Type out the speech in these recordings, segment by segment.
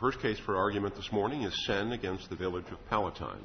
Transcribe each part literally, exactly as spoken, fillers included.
First case for argument this morning is Senn against the Village of Palatine.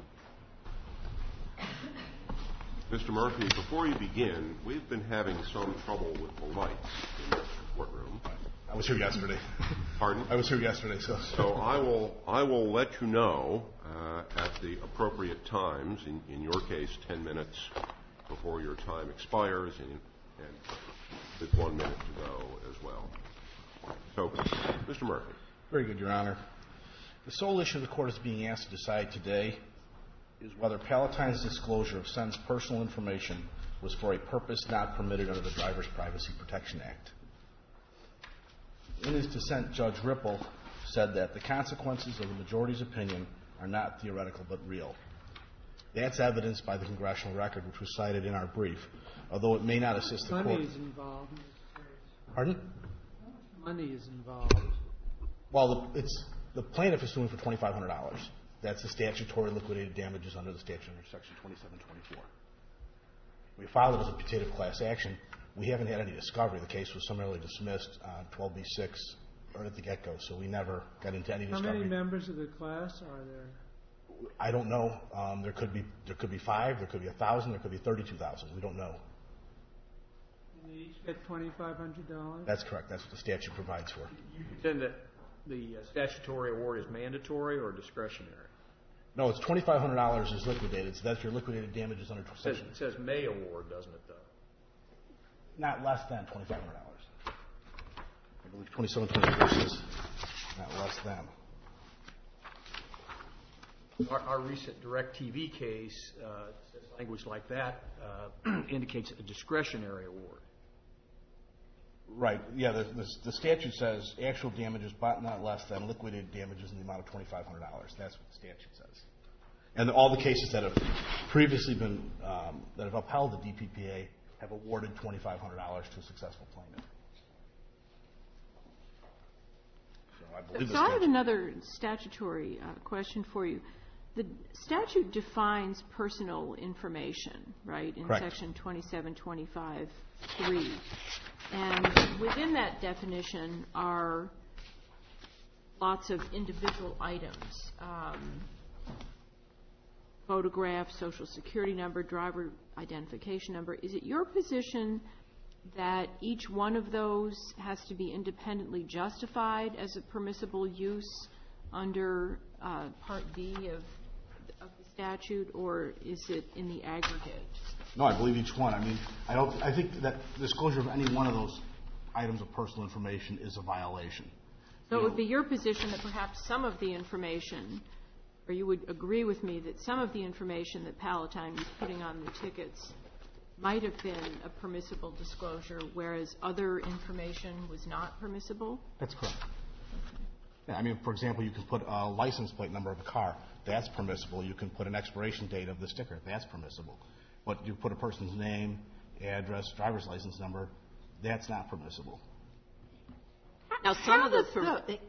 Mister Murphy, before you begin, we've been having some trouble with the lights in the courtroom. I was here yesterday. Pardon? I was here yesterday, so. So I will I will let you know uh, at the appropriate times. In, in your case, ten minutes before your time expires, and, and with one minute to go as well. So, Mister Murphy. Very good, Your Honor. The sole issue the court is being asked to decide today is whether Palatine's disclosure of Senn's personal information was for a purpose not permitted under the Driver's Privacy Protection Act. In his dissent, Judge Ripple said that the consequences of the majority's opinion are not theoretical but real. That's evidenced by the congressional record, which was cited in our brief, although it may not assist the Money court. Money is involved. Pardon? Money is involved. Well, the, it's the plaintiff is suing for twenty-five hundred dollars. That's the statutory liquidated damages under the statute under Section twenty-seven twenty-four. We filed it as a putative class action. We haven't had any discovery. The case was summarily dismissed on twelve B six or at the get-go, so we never got into any discovery. How many members of the class are there? I don't know. Um, there could be there could be five. There could be a thousand. There could be thirty-two thousand. We don't know. And they each get twenty-five hundred dollars. That's correct. That's what the statute provides for. You contend that the uh, statutory award is mandatory or discretionary? No, it's twenty-five hundred dollars is liquidated, so that's your liquidated damages under It says, section. it says may award, doesn't it, though? Not less than twenty-five hundred dollars. I believe twenty-seven twenty-four says not less than. Our, our recent DirecTV case uh, says language like that uh, indicates a discretionary award. Right. Yeah, the, the, the statute says actual damages, but not less than liquidated damages in the amount of twenty-five hundred dollars. That's what the statute says. And all the cases that have previously been, um, that have upheld the D P P A have awarded twenty-five hundred dollars to a successful plaintiff. So I believe So the I have statute- another statutory uh, question for you. The statute defines personal information, right, in Correct. Section twenty-seven twenty-five three. And within that definition are lots of individual items, um, photograph, social security number, driver identification number. Is it your position that each one of those has to be independently justified as a permissible use under uh, Part B of, of the statute, or is it in the aggregate? No, I believe each one. I mean, I don't. I think that disclosure of any one of those items of personal information is a violation. So You it know, would be your position that perhaps some of the information, or you would agree with me that some of the information that Palatine was putting on the tickets might have been a permissible disclosure, whereas other information was not permissible? That's correct. Yeah, I mean, for example, you can put a license plate number of a car. That's permissible. You can put an expiration date of the sticker. That's permissible. But you put a person's name, address, driver's license number, that's not permissible. Now, some of the per- they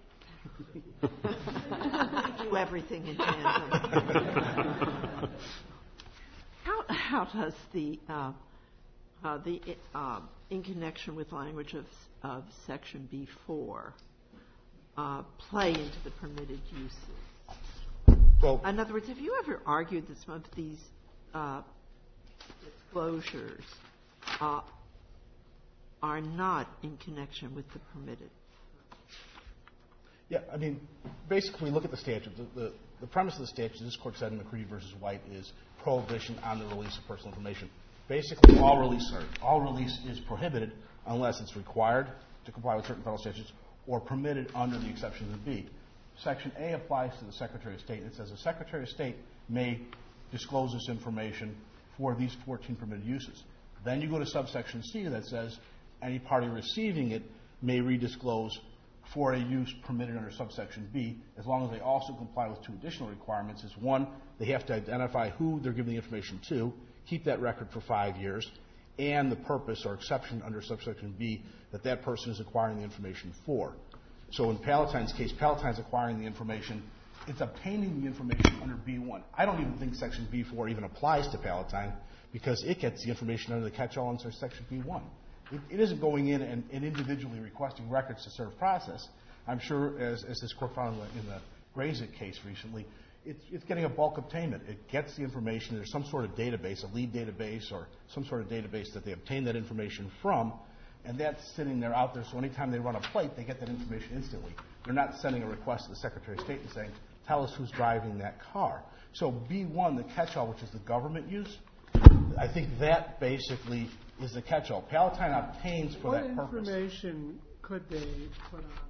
do everything in tandem. how how does the uh, uh, the uh, in connection with language of of Section B four uh, play into the permitted uses? Well, in other words, have you ever argued that some of these uh, disclosures uh, are not in connection with the permitted? yeah, I mean, basically, look at the statute. The, the, the premise of the statute, this court said in McCready versus White, is prohibition on the release of personal information. Basically, all release, sorry, all release is prohibited unless it's required to comply with certain federal statutes or permitted under the exceptions of B. Section A applies to the Secretary of State. It says the Secretary of State may disclose this information for these fourteen permitted uses. Then you go to subsection C that says any party receiving it may redisclose for a use permitted under subsection B, as long as they also comply with two additional requirements. Is one, they have to identify who they're giving the information to, keep that record for five years, and the purpose or exception under subsection B that that person is acquiring the information for. So in Palatine's case, Palatine's acquiring the information. It's obtaining the information under B one. I don't even think Section B four even applies to Palatine because it gets the information under the catch-all under Section B one. It, it isn't going in and, and individually requesting records to serve process. I'm sure, as, as this court found in the Grazik case recently, it's, it's getting a bulk of payment. It gets the information. There's some sort of database, a lead database, or some sort of database that they obtain that information from, and that's sitting there out there. So anytime they run a plate, they get that information instantly. They're not sending a request to the Secretary of State and saying, tell us who's driving that car. So B one, the catch-all, which is the government use, I think that basically is the catch-all. Palatine obtains for What that purpose. What information could they put on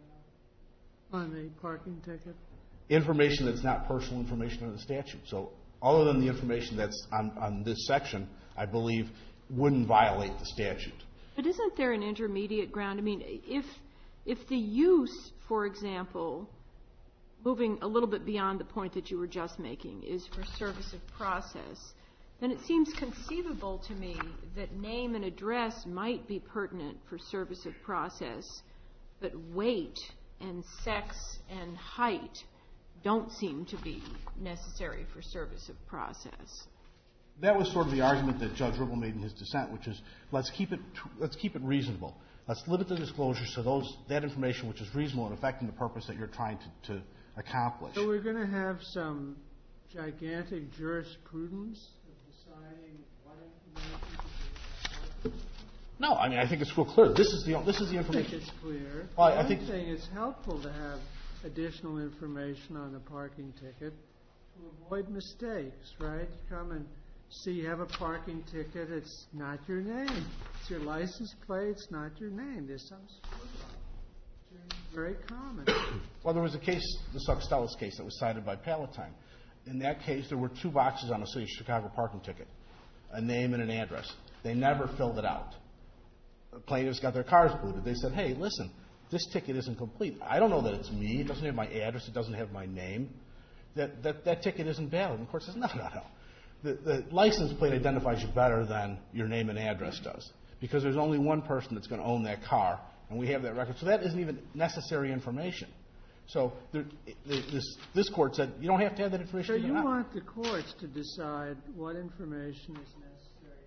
a, uh, on a parking ticket? Information that's not personal information under the statute. So other than the information that's on, on this section, I believe wouldn't violate the statute. But isn't there an intermediate ground? I mean, if if the use, for example, moving a little bit beyond the point that you were just making, is for service of process, then it seems conceivable to me that name and address might be pertinent for service of process, but weight and sex and height don't seem to be necessary for service of process. That was sort of the argument that Judge Ribble made in his dissent, which is let's keep it let's keep it reasonable. Let's limit the disclosure to those that information which is reasonable and affecting the purpose that you're trying to, to accomplish. So we're going to have some gigantic jurisprudence of deciding what information to be. No, I mean I think it's real clear. This is the this is the I think information. it's clear. Well, I I think think it's helpful to have additional information on the parking ticket to avoid mistakes, right? Come and see you have a parking ticket, it's not your name. It's your license plate, it's not your name. There's some it's very common. Well, there was a case, the Suxtelis case, that was cited by Palatine. In that case, there were two boxes on a City of Chicago parking ticket, a name and an address. They never filled it out. The plaintiffs got their cars booted. They said, hey, listen, this ticket isn't complete. I don't know that it's me. It doesn't have my address. It doesn't have my name. That that, that ticket isn't valid. And the court says, no, no, no. The, the license plate identifies you better than your name and address does, because there's only one person that's going to own that car, and we have that record. So that isn't even necessary information. So there, this, this court said you don't have to have that information. So you out. want the courts to decide what information is necessary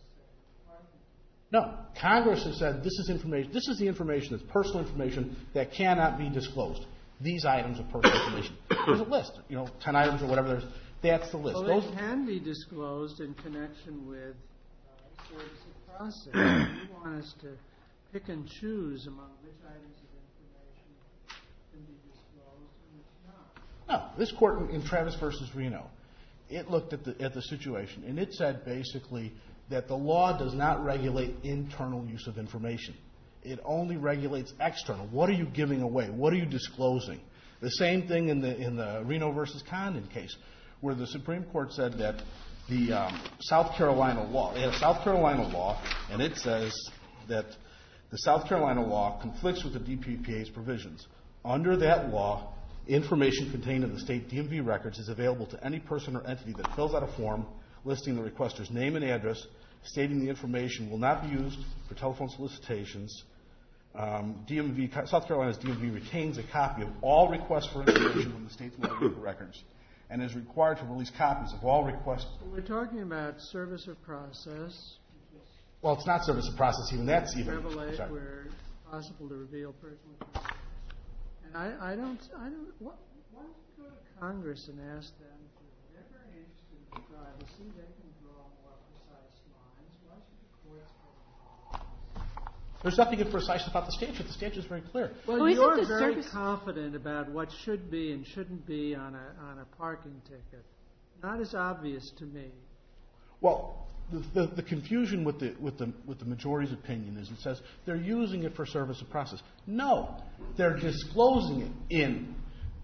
and unnecessary? No, Congress has said this is information. This is the information that's personal information that cannot be disclosed. These items are personal information. There's a list, you know, ten items or whatever. There's that's the list. Well, Those they can be disclosed in connection with uh, service of process. You want us to pick and choose among which items of information can be disclosed and which not. No, this court in, in Travis versus Reno, it looked at the at the situation and it said basically that the law does not regulate internal use of information. It only regulates external. What are you giving away? What are you disclosing? The same thing in the in the Reno versus Condon case, where the Supreme Court said that the um, South Carolina law, they had a South Carolina law, and it says that the South Carolina law conflicts with the D P P A's provisions. Under that law, information contained in the state D M V records is available to any person or entity that fills out a form listing the requester's name and address, stating the information will not be used for telephone solicitations. Um, D M V, South Carolina's D M V retains a copy of all requests for information from the state's motor vehicle records and is required to release copies of all requests. We're talking about service of process, Well, it's not service of process even. That's even. revelate sorry. where it's possible to reveal personal information. And I, I don't, I don't, what, why don't you go to Congress and ask them, if they're very interested in privacy, they can draw more precise lines. Why should the courts get involved? There's nothing imprecise about the statute. The statute is very clear. Well, Well, isn't you're the very service- confident about what should be and shouldn't be on a on a parking ticket. Not as obvious to me. Well, the, the, the confusion with the with the with the majority's opinion is it says they're using it for service of process. No, they're disclosing it in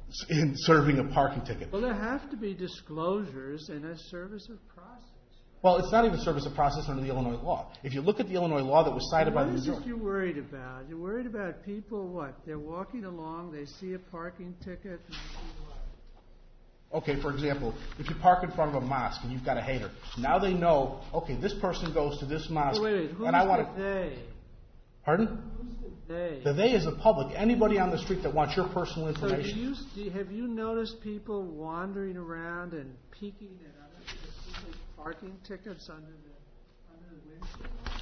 in serving a parking ticket. Well, there have to be disclosures in a service of process. Well, it's not even service of process under the Illinois law. If you look at the Illinois law that was cited by What the is it majority. you're worried about? You're worried about people, what? They're walking along, they see a parking ticket, and they see what? Okay, for example, if you park in front of a mosque and you've got a hater, now they know, okay, this person goes to this mosque, Oh, wait, wait, who's and I want the to. they? Pardon? Who's the they? The they is the public. Anybody on the street that wants your personal So do information. you, do you- have you noticed people wandering around and peeking at other people's parking tickets under the under the windshield?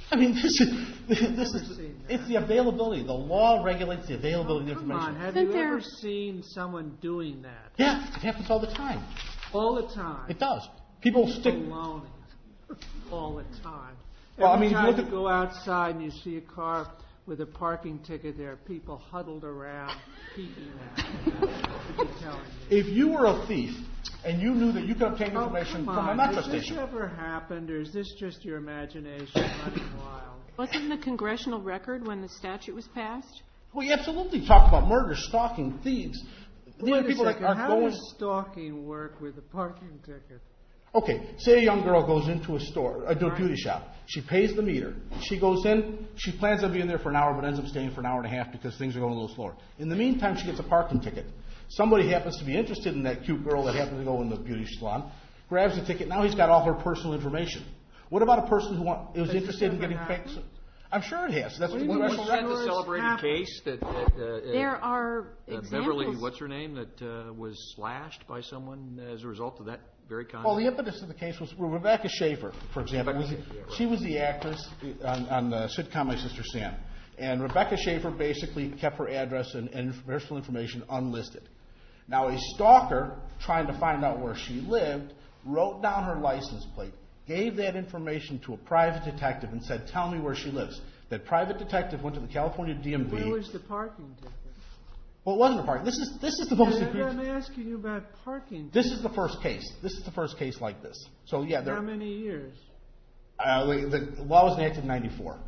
I mean, this is, this is, it's the availability. The law regulates the availability Oh, of come information. on, have Isn't you there- ever seen someone doing that? Yeah, it happens all the time. All the time. It does. People stick. Baloney. All the time. Well, I Every mean, if you time look you at- go outside and you see a car with a parking ticket, there are people huddled around peeking at it. What are you telling me? If you were a thief and you knew that you could obtain Oh, information come from a on. metro Has this station. ever happened, or is this just your imagination running wild? Wasn't in the congressional record when the statute was passed? Well, you absolutely talk about murder, stalking, thieves. These Wait are a people second. that are How going. does stalking work with a parking ticket? Okay, say a young girl goes into a store, into a Right. beauty shop. She pays the meter. She goes in. She plans on being there for an hour, but ends up staying for an hour and a half because things are going a little slower. In the meantime, she gets a parking ticket. Somebody happens to be interested in that cute girl that happens to go in the beauty salon, grabs the ticket. Now he's got all her personal information. What about a person who want, is Has this interested in ever getting happened? fake? I'm sure it has. That's What what do you the mean? congressional Wasn't that record. the What's celebrated happened? case that, that uh, There are uh, examples. Beverly, what's her name, that uh, was slashed by someone as a result of that very conduct? Well, the impetus of the case was well, Rebecca Schaefer, for example. Was, Rebecca Schaefer, yeah, right. She was the actress on, on the sitcom My Sister Sam. And Rebecca Schaefer basically kept her address and, and personal information unlisted. Now, a stalker, trying to find out where she lived, wrote down her license plate, gave that information to a private detective and said, tell me where she lives. That private detective went to the California D M V. Where was the parking ticket? Well, it wasn't a parking. This is, this is the most I'm egregious. asking you about parking. This is the first case. This is the first case like this. So, yeah, How there, many years? Uh, the, the law was enacted in ninety-four.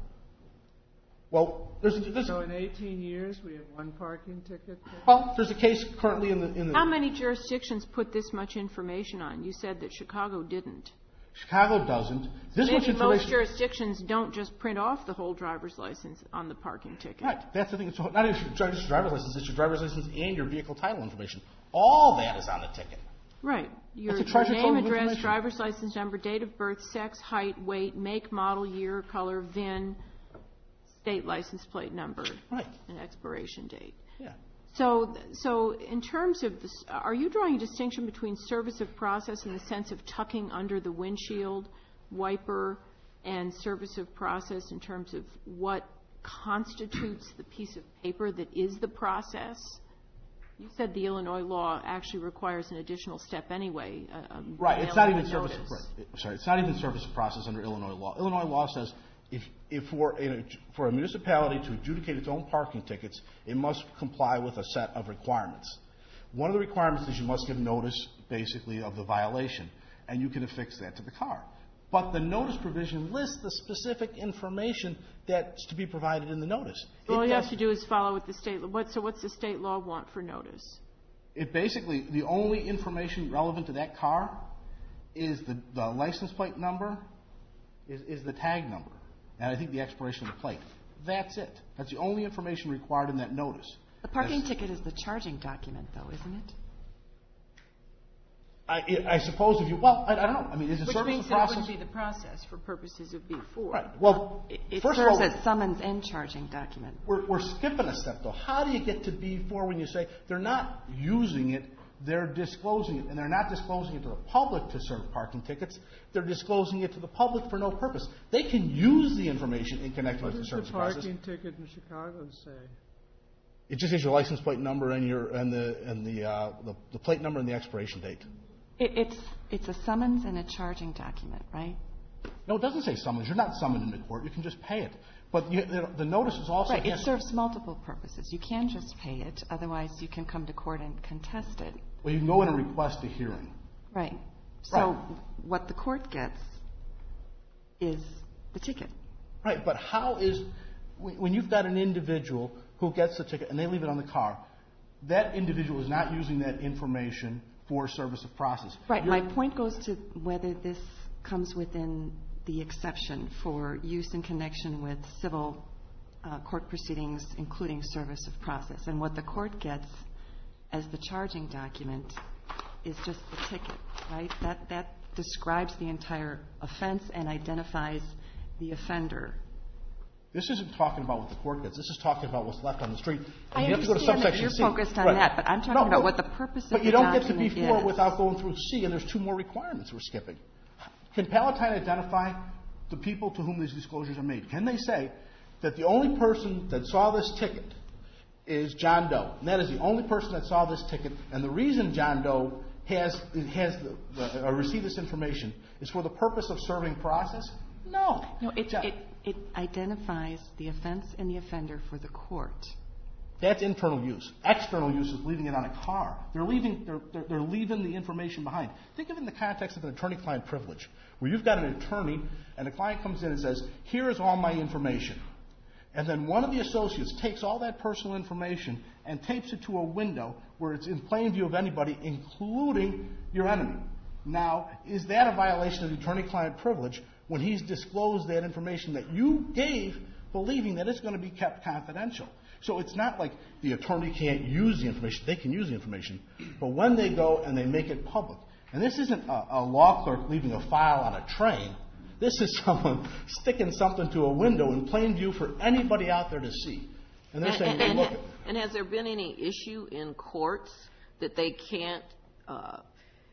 Well, there's a, there's, So in eighteen years, we have one parking ticket? well, there's a case currently in the in the How many jurisdictions put this much information on? You said that Chicago didn't. Chicago doesn't. This much Maybe most information. jurisdictions don't just print off the whole driver's license on the parking ticket. Right. That's the thing. It's not even your just your driver's license. It's your driver's license and your vehicle title information. All that is on the ticket. Right. Your, It's a your treasure name, trove of address, information. driver's license number, date of birth, sex, height, weight, make, model, year, color, V I N, state license plate number, Right. and expiration date. Yeah. So, so in terms of this, are you drawing a distinction between service of process in the sense of tucking under the windshield wiper and service of process in terms of what constitutes the piece of paper that is the process? You said the Illinois law actually requires an additional step anyway. A, a Right. It's not mailing even a service. notice. Right. Sorry. It's not even service of process under Illinois law. Illinois law says if if for a, for a municipality to adjudicate its own parking tickets, it must comply with a set of requirements. One of the requirements is you must give notice, basically, of the violation, and you can affix that to the car. But the notice provision lists the specific information that's to be provided in the notice. So all It you have does- to do is follow what the state. What, so what's the state law want for notice? It basically, the only information relevant to that car is the, the license plate number, is, is the tag number, and I think the expiration of the plate. That's it. That's the only information required in that notice. The parking That's- ticket is the charging document, though, isn't it? I, I suppose if you, well, I, I don't know. I mean, is it Which service means of that it process? wouldn't be the process for purposes of B four. Right. Well, It, it first of serves all, as summons and charging document. we're, we're skipping a step, though. How do you get to B four when you say they're not using it, they're disclosing it, and they're not disclosing it to the public to serve parking tickets, they're disclosing it to the public for no purpose. They can use the information in connection What with the does the service process. parking ticket in Chicago say? It just has your license plate number and your and the and the uh, the, the plate number and the expiration date. It, it's it's a summons and a charging document, right? No, it doesn't say summons. You're not summoned into court. You can just pay it. But you, the, the notice is also Right. It has- serves multiple purposes. You can just pay it, otherwise you can come to court and contest it. well, you can go in and request a hearing. Right. So Right. what the court gets is the ticket. Right, but how is, when when you've got an individual who gets the ticket and they leave it on the car, that individual is not using that information for service of process. Right. You're- My point goes to whether this comes within the exception for use in connection with civil uh, court proceedings, including service of process. And what the court gets as the charging document is just the ticket, right? That that describes the entire offense and identifies the offender. This isn't talking about what the court gets. This is talking about what's left on the street. And I you have to go to understand that subsection you're C. focused on Right. that, but I'm talking No, about no, what the purpose of But the you don't get to B document four is. without going through C, and there's two more requirements we're skipping. Can Palatine identify the people to whom these disclosures are made? Can they say that the only person that saw this ticket is John Doe, and that is the only person that saw this ticket, and the reason John Doe has has the, the, or received this information is for the purpose of serving process? No. No, it, it, it identifies the offense and the offender for the court. That's internal use. External use is leaving it on a car. They're leaving, they're, they're, they're leaving the information behind. Think of it in the context of an attorney-client privilege, where you've got an attorney and a client comes in and says, here is all my information. And then one of the associates takes all that personal information and tapes it to a window where it's in plain view of anybody, including your enemy. Now, is that a violation of the attorney-client privilege when he's disclosed that information that you gave, believing that it's going to be kept confidential? So it's not like the attorney can't use the information. They can use the information. But when they go and they make it public, and this isn't a, a law clerk leaving a file on a train. This is someone sticking something to a window in plain view for anybody out there to see. And they're and, saying, and, hey, look. And, and has there been any issue in courts that they can't uh,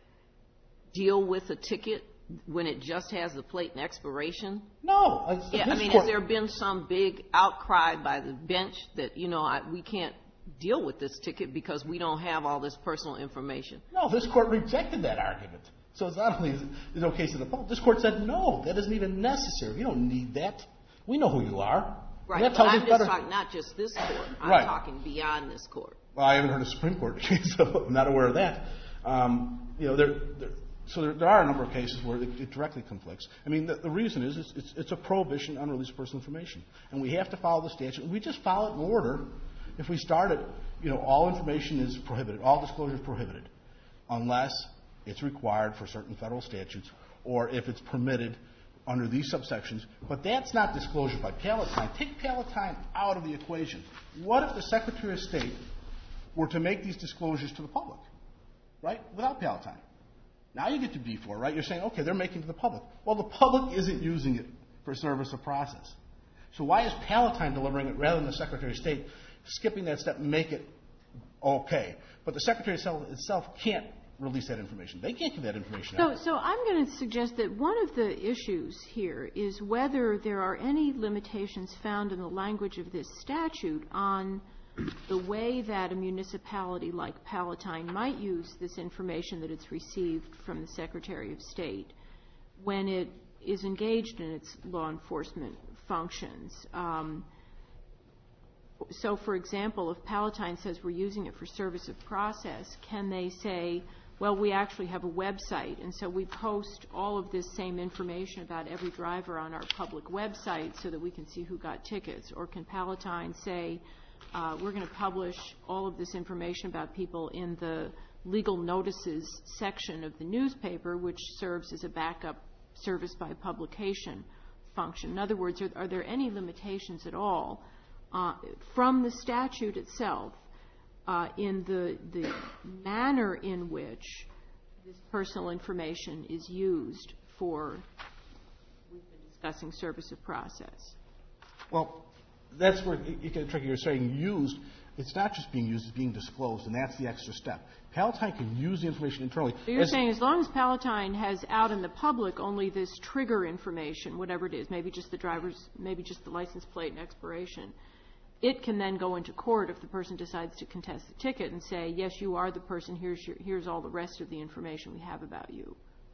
deal with a ticket when it just has the plate and expiration? No. Yeah, I mean, court, has there been some big outcry by the bench that, you know, I, we can't deal with this ticket because we don't have all this personal information? No, this court rejected that argument. So it's not only is it no case in the public. This court said, no, that isn't even necessary. You don't need that. We know who you are. Right, that but tells I'm us just better. talking not just this court. I'm Right. talking beyond this court. Well, I haven't heard a Supreme Court case, so I'm not aware of that. Um, you know, there, there, so there, there are a number of cases where it, it directly conflicts. I mean, the, the reason is it's, it's, it's a prohibition on release of personal information, and we have to follow the statute. And we just follow it in order. If we start it, you know, all information is prohibited, all disclosure is prohibited, unless it's required for certain federal statutes or if it's permitted under these subsections. But that's not disclosure by Palatine. Take Palatine out of the equation. What if the Secretary of State were to make these disclosures to the public, right, without Palatine? Now you get to D four, right? You're saying, okay, they're making it to the public. Well, the public isn't using it for service of process. So why is Palatine delivering it rather than the Secretary of State skipping that step and make it okay? But the Secretary itself can't release that information. They can't give that information out. So, so I'm going to suggest that one of the issues here is whether there are any limitations found in the language of this statute on the way that a municipality like Palatine might use this information that it's received from the Secretary of State when it is engaged in its law enforcement functions. Um, so, for example, if Palatine says we're using it for service of process, can they say, well, we actually have a website, and so we post all of this same information about every driver on our public website so that we can see who got tickets? Or can Palatine say, uh, we're going to publish all of this information about people in the legal notices section of the newspaper, which serves as a backup service by publication function? In other words, are, are there any limitations at all uh, from the statute itself Uh, in the, the manner in which this personal information is used for, we've been discussing service of process? Well, that's where you get tricky. You're saying used. It's not just being used, it's being disclosed, and that's the extra step. Palatine can use the information internally. So you're as saying as long as Palatine has out in the public only this trigger information, whatever it is, maybe just the driver's, maybe just the license plate and expiration, it can then go into court if the person decides to contest the ticket and say, yes, you are the person, here's, your, here's all the rest of the information we have about you.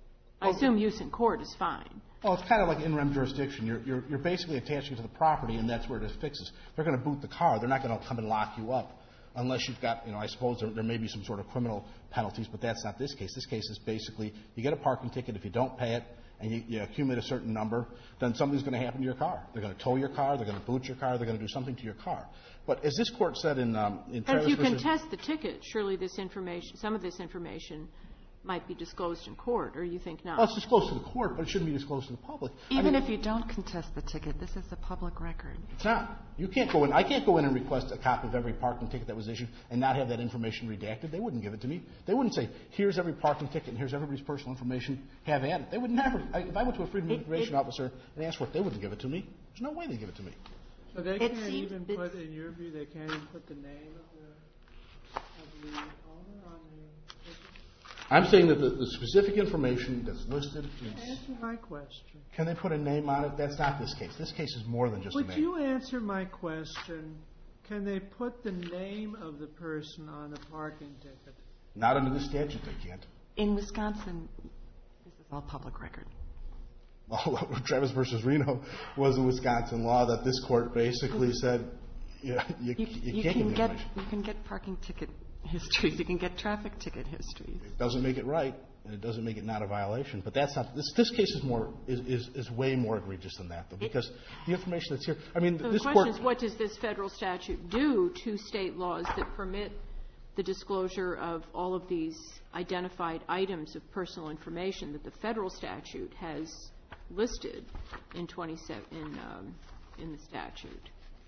I Well, assume use in court is fine. Well, it's kind of like in rem jurisdiction. You're, you're, you're basically attaching to the property, and that's where it fixes. They're going to boot the car. They're not going to come and lock you up unless you've got, you know, I suppose there, there may be some sort of criminal penalties, but that's not this case. This case is basically you get a parking ticket. If you don't pay it and you, you accumulate a certain number, then something's going to happen to your car. They're going to tow your car. They're going to boot your car. They're going to do something to your car. But as this court said in, um, in And if you Travis versus- contest the ticket, surely this information, some of this information might be disclosed in court, or you think not? Well, it's disclosed to the court, but it shouldn't be disclosed to the public. I Even mean, if you don't contest the ticket, this is a public record. It's not. You can't go in. I can't go in and request a copy of every parking ticket that was issued and not have that information redacted. They wouldn't give it to me. They wouldn't say, here's every parking ticket and here's everybody's personal information. Have at it. They would never. I, if I went to a Freedom of Information officer and asked for it, they wouldn't give it to me. There's no way they'd give it to me. So they It can't seems- even it- put, in your view, they can't even put the name of the, of the owner on the ticket? I'm saying that the, the specific information that's listed is... Answer my question. Can they put a name on it? That's not this case. This case is more than just Would a name. you answer my question? Can they put the name of the person on a parking ticket? Not under the statute, they can't. In Wisconsin, this is all public record. Well, Travis versus Reno was a Wisconsin law that this court basically said, yeah, you, You, you, you can't can give get information. you can get parking ticket histories. You can get traffic ticket histories. It doesn't make it right, and it doesn't make it not a violation. But that's not this. This case is more is, is, is way more egregious than that, though, because the information that's here. I mean, So this the court. question is, what does this federal statute do to state laws that permit the disclosure of all of these identified items of personal information that the federal statute has listed in twenty-seven in um, in the statute?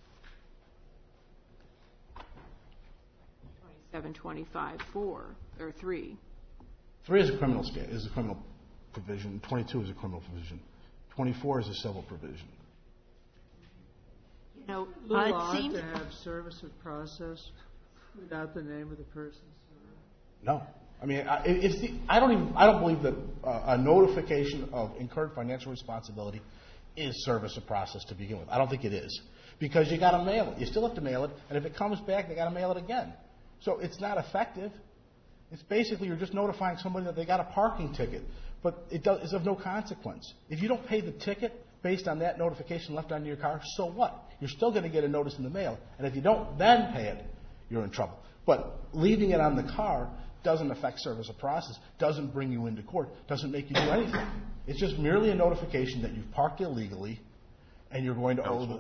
twenty-seven twenty-five four or three. Three is a criminal sta- is a criminal provision. Twenty-two is a criminal provision. Twenty-four is a civil provision. You know, A little uh, odd it seems to have service of process without the name of the person. No, I mean, I, it's the, I don't even I don't believe that uh, a notification of incurred financial responsibility is service of process to begin with. I don't think it is, because you got to mail it. You still have to mail it, and if it comes back, they got to mail it again. So it's not effective. It's basically you're just notifying somebody that they got a parking ticket, but it does, it's of no consequence. If you don't pay the ticket based on that notification left on your car, so what? You're still going to get a notice in the mail, and if you don't then pay it, you're in trouble. But leaving it on the car doesn't affect service of process, doesn't bring you into court, doesn't make you do anything. It's just merely a notification that you've parked illegally, and you're going to owe the...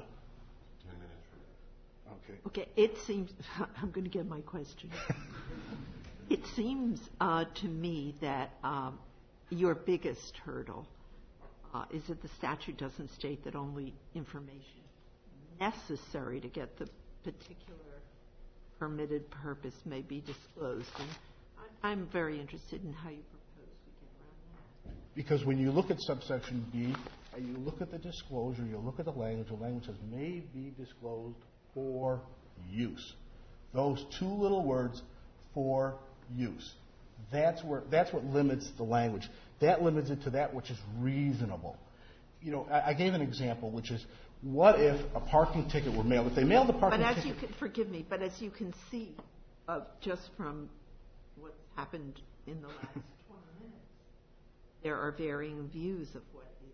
Okay. Okay, it seems, I'm going to get my question. It seems uh, to me that um, your biggest hurdle uh, is that the statute doesn't state that only information necessary to get the particular permitted purpose may be disclosed. And I- I'm very interested in how you propose we get around that. Because when you look at subsection B, and you look at the disclosure, you look at the language, the language says may be disclosed for use. Those two little words, for use. That's where that's what limits the language. That limits it to that which is reasonable. You know, I, I gave an example, which is, what if a parking ticket were mailed? If they mailed the parking But as ticket... you can, forgive me, but as you can see, uh, just from what's happened in the last twenty minutes, there are varying views of what is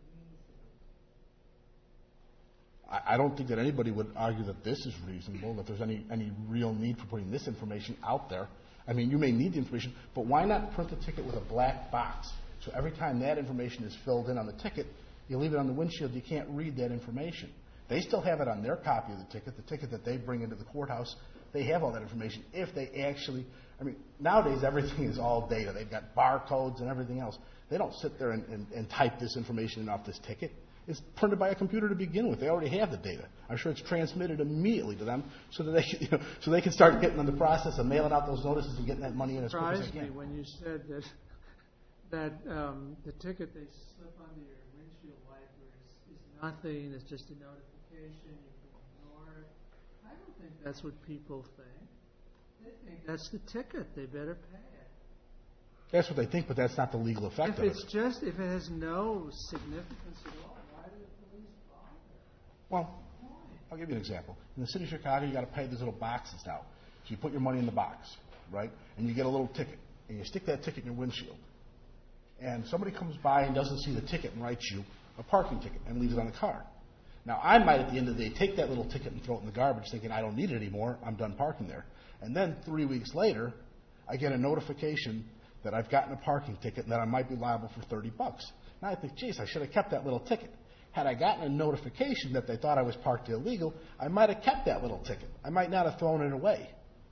reasonable. I, I don't think that anybody would argue that this is reasonable, that there's any, any real need for putting this information out there. I mean, you may need the information, but why not print the ticket with a black box? So every time that information is filled in on the ticket, you leave it on the windshield, you can't read that information. They still have it on their copy of the ticket, the ticket that they bring into the courthouse. They have all that information if they actually, I mean, nowadays everything is all data. They've got barcodes and everything else. They don't sit there and, and, and type this information in off this ticket. It's printed by a computer to begin with. They already have the data. I'm sure it's transmitted immediately to them so that they, you know, so they can start getting in the process of mailing out those notices and getting that money in as quick as they Surprised me can. when you said that that um, the ticket they slip under your windshield wiper is, is nothing. It's just a notification. You can ignore it. I don't think that's what people think. They think that's the ticket. They better pay it. That's what they think, but that's not the legal effect If of it. it's just if it has no significance at all, why do the police bother? Well, I'll give you an example. In the city of Chicago, you got to pay these little boxes now. So you put your money in the box, right? And you get a little ticket, and you stick that ticket in your windshield. And somebody comes by and doesn't see the ticket and writes you a parking ticket and leaves it on the car. Now, I might, at the end of the day, take that little ticket and throw it in the garbage, thinking I don't need it anymore. I'm done parking there. And then three weeks later, I get a notification that I've gotten a parking ticket and that I might be liable for thirty bucks. Now I think, geez, I should have kept that little ticket. Had I gotten a notification that they thought I was parked illegal, I might have kept that little ticket. I might not have thrown it away.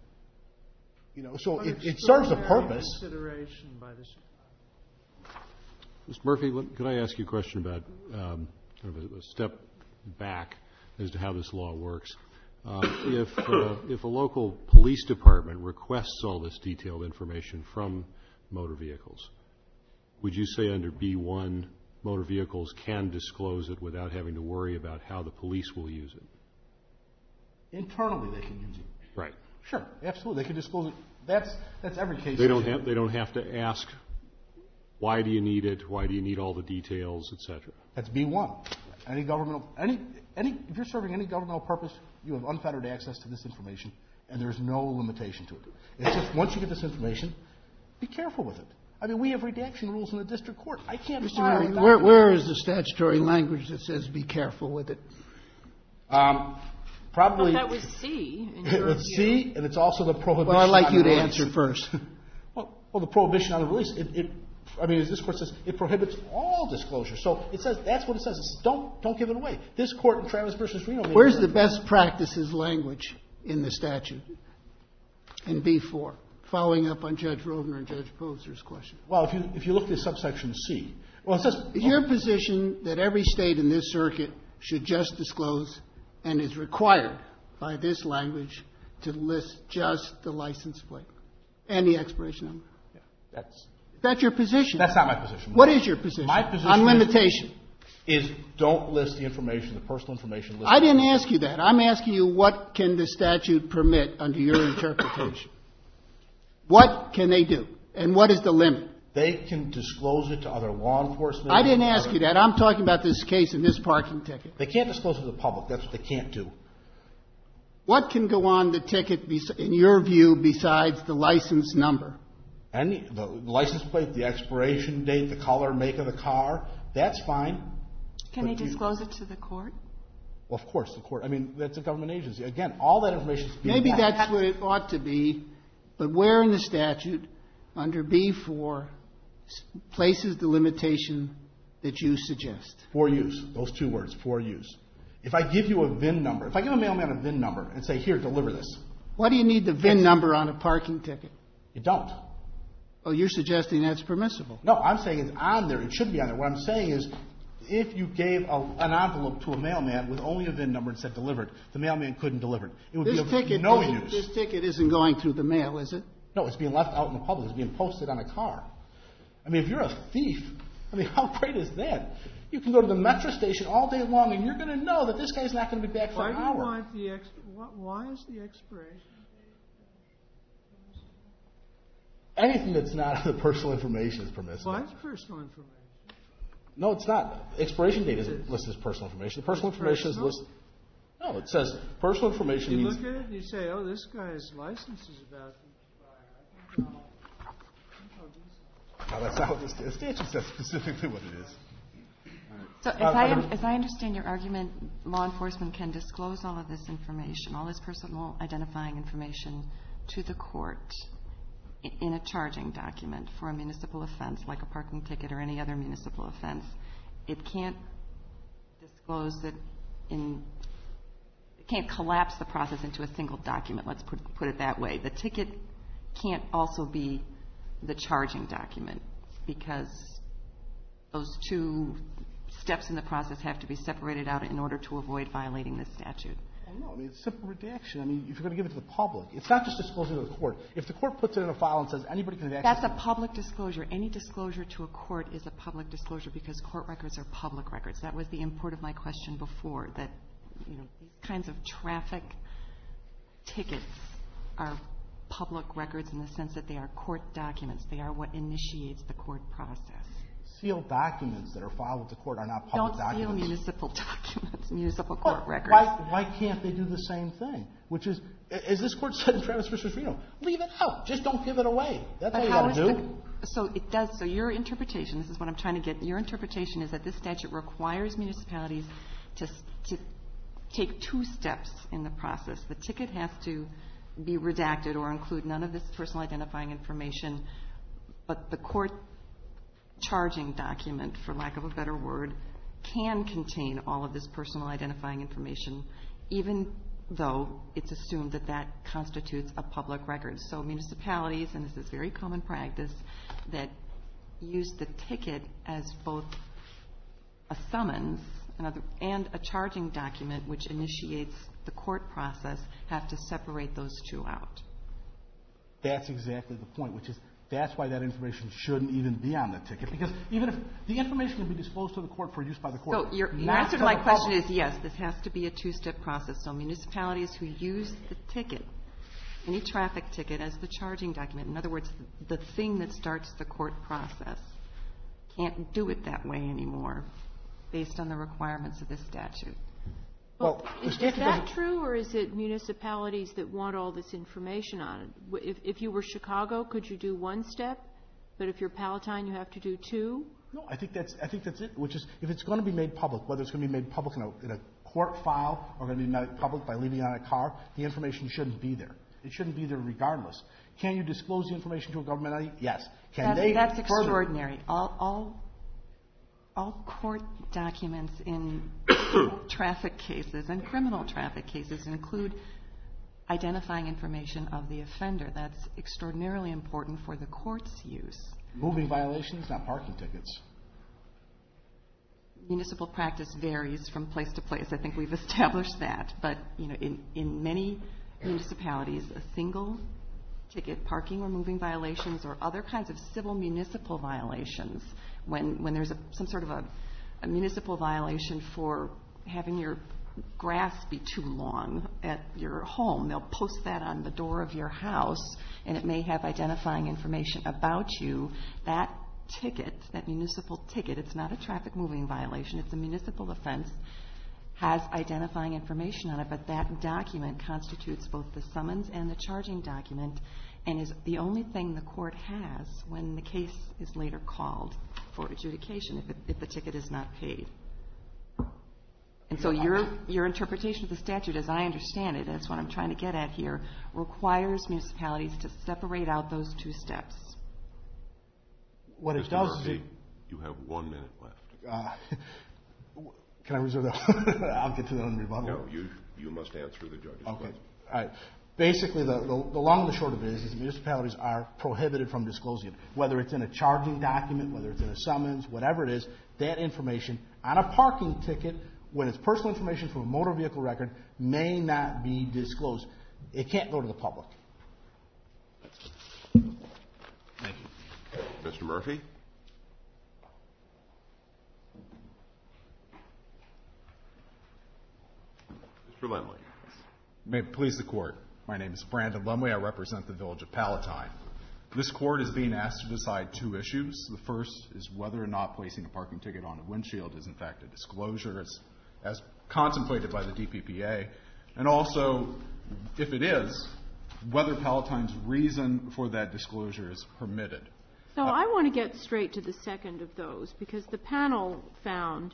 You know, so An it, it serves a extraordinary purpose. Consideration by the Chicago. Mister Murphy, let- could I ask you a question about um, kind of a, a step back as to how this law works? Uh, if uh, if a local police department requests all this detailed information from motor vehicles, would you say under B one, motor vehicles can disclose it without having to worry about how the police will use it? Internally, they can use it. Right. Sure, absolutely. They can disclose it That's that's every case. They don't have they don't have to ask, why do you need it? Why do you need all the details, et cetera? That's B one. Any governmental any any if you're serving any governmental purpose, you have unfettered access to this information, and there's no limitation to it. It's just once you get this information, be careful with it. I mean, we have redaction rules in the district court. I can't. Mister Murray, where, where is the statutory language that says be careful with it? Um, probably. Well, that was C. In your it's view. C, and it's also the prohibition. Well, I'd like on you the to release. answer first. Well, well, the prohibition on the release. It, it, I mean, as this court says, it prohibits all disclosure. So it says that's what it says. It says don't don't give it away. This court in Travis versus Reno. Where's the best practices language in the statute? In B four, following up on Judge Rovner and Judge Poser's question. Well, if you if you look at subsection C, well, it says Is your position that every state in this circuit should just disclose and is required by this language to list just the license plate and the expiration number? Yeah, that's Is that your position? that's not my position. What is your position? My position on is- limitation. Is don't list the information, the personal information. Listed. I didn't ask you that. I'm asking you what can the statute permit under your interpretation? What can they do? And what is the limit? They can disclose it to other law enforcement. I didn't ask other- you that. I'm talking about this case and this parking ticket. They can't disclose it to the public. That's what they can't do. What can go on the ticket, bes- in your view, besides the license number? Any the license plate, the expiration date, the color, make of the car. That's fine. Can But they you- disclose it to the court? Well, of course, the court. I mean, that's a government agency. Again, all that information is being. Maybe locked. that's what it ought to be, but where in the statute, under B four, s- places the limitation that you suggest? For use. Those two words, for use. If I give you a V I N number, if I give a mailman a V I N number and say, here, deliver this, Why do you need the V I N number on a parking ticket? you don't. Oh, you're suggesting that's permissible. No, I'm saying it's on there. It should be on there. What I'm saying is, if you gave a, an envelope to a mailman with only a V I N number and said delivered, the mailman couldn't deliver it. It would This be of ticket, no isn't- use. this ticket isn't going through the mail, is it? No, it's being left out in the public. It's being posted on a car. I mean, if you're a thief, I mean, how great is that? You can go to the metro station all day long, and you're going to know that this guy's not going to be back for Why an do you hour. want the ex? Why, why is the expiration? Anything that's not the personal information is permissible. Why is personal information? No, it's not. Expiration date isn't listed as personal information. The personal It's information personal? is listed. No, it says personal information You means. look at it and you say, "Oh, this guy's license is about to expire." I think I'll- I think I'll do No, that's not what the sta- the statute says specifically what it is. So as Uh, I, other- as I understand your argument, law enforcement can disclose all of this information, all this personal identifying information, to the court i- in a charging document for a municipal offense, like a parking ticket or any other municipal offense. It can't disclose it in, it can't collapse the process into a single document, let's put, put it that way. The ticket can't also be the charging document, because those two steps in the process have to be separated out in order to avoid violating this statute. Well, no, I mean, it's simple redaction. I mean, if you're going to give it to the public, it's not just disclosing to the court. If the court puts it in a file and says anybody can have access. That's a public disclosure. Any disclosure to a court is a public disclosure because court records are public records. That was the import of my question before, that, you know, these kinds of traffic tickets are public records in the sense that they are court documents. They are what initiates the court process. Sealed documents that are filed with the court are not public Don't seal documents. municipal documents, municipal court Well, records. Why, why can't they do the same thing? Which is, as this court said in Travis versus Reno, leave it out. Just don't give it away. That's But all you how got is to do. the, so it does, so your interpretation, this is what I'm trying to get, your interpretation is that this statute requires municipalities to, s- to take two steps in the process. The ticket has to be redacted or include none of this personal identifying information, but the court charging document, for lack of a better word, can contain all of this personal identifying information, even though it's assumed that that constitutes a public record. So municipalities, and this is very common practice, that use the ticket as both a summons another, and a charging document which initiates the court process, have to separate those two out. That's exactly the point, which is that's why that information shouldn't even be on the ticket. Because even if the information can be disclosed to the court for use by the court. So your, your not answer to to my the question public. is yes, this has to be a two-step process. So municipalities who use the ticket any traffic ticket as the charging document. In other words, the thing that starts the court process. Can't do it that way anymore based on the requirements of this statute. Well, is, is that true, or is it municipalities that want all this information on it? If, if you were Chicago, could you do one step? But if you're Palatine, you have to do two? No, I think that's I think that's it. Which is, if it's going to be made public, whether it's going to be made public in a, in a court file or going to be made public by leaving it on a car, the information shouldn't be there. It shouldn't be there regardless. Can you disclose the information to a government entity? Yes. Can that's, they? That's further? extraordinary. All, all, all court documents in traffic cases and criminal traffic cases include identifying information of the offender. That's extraordinarily important for the court's use. Moving violations, not parking tickets. Municipal practice varies from place to place. I think we've established that. But, you know, in, in many municipalities, a single ticket, parking or moving violations or other kinds of civil municipal violations, when, when there's a, some sort of a, a municipal violation for having your grass be too long at your home, they'll post that on the door of your house, and it may have identifying information about you. That ticket, that municipal ticket, it's not a traffic moving violation, it's a municipal offense, has identifying information on it, but that document constitutes both the summons and the charging document and is the only thing the court has when the case is later called for adjudication if, it, if the ticket is not paid. And so your, your interpretation of the statute, as I understand it, that's what I'm trying to get at here, requires municipalities to separate out those two steps. What it Mister does Murphy, is it, you have one minute left. Uh, can I reserve that? I'll get to that in rebuttal. No, you you must answer the judge's okay. question. All right. Basically, the, the, the long and the short of it is, is municipalities are prohibited from disclosing it. Whether it's in a charging document, whether it's in a summons, whatever it is, that information on a parking ticket, when it's personal information from a motor vehicle record, may not be disclosed. It can't go to the public. Thank you. Mister Murphy? Mister Lemley. May it please the Court. My name is Brandon Lemley. I represent the village of Palatine. This Court is being asked to decide two issues. The first is whether or not placing a parking ticket on a windshield is in fact a disclosure as, as contemplated by the D P P A, and also, if it is, whether Palatine's reason for that disclosure is permitted. So uh, I want to get straight to the second of those, because the panel found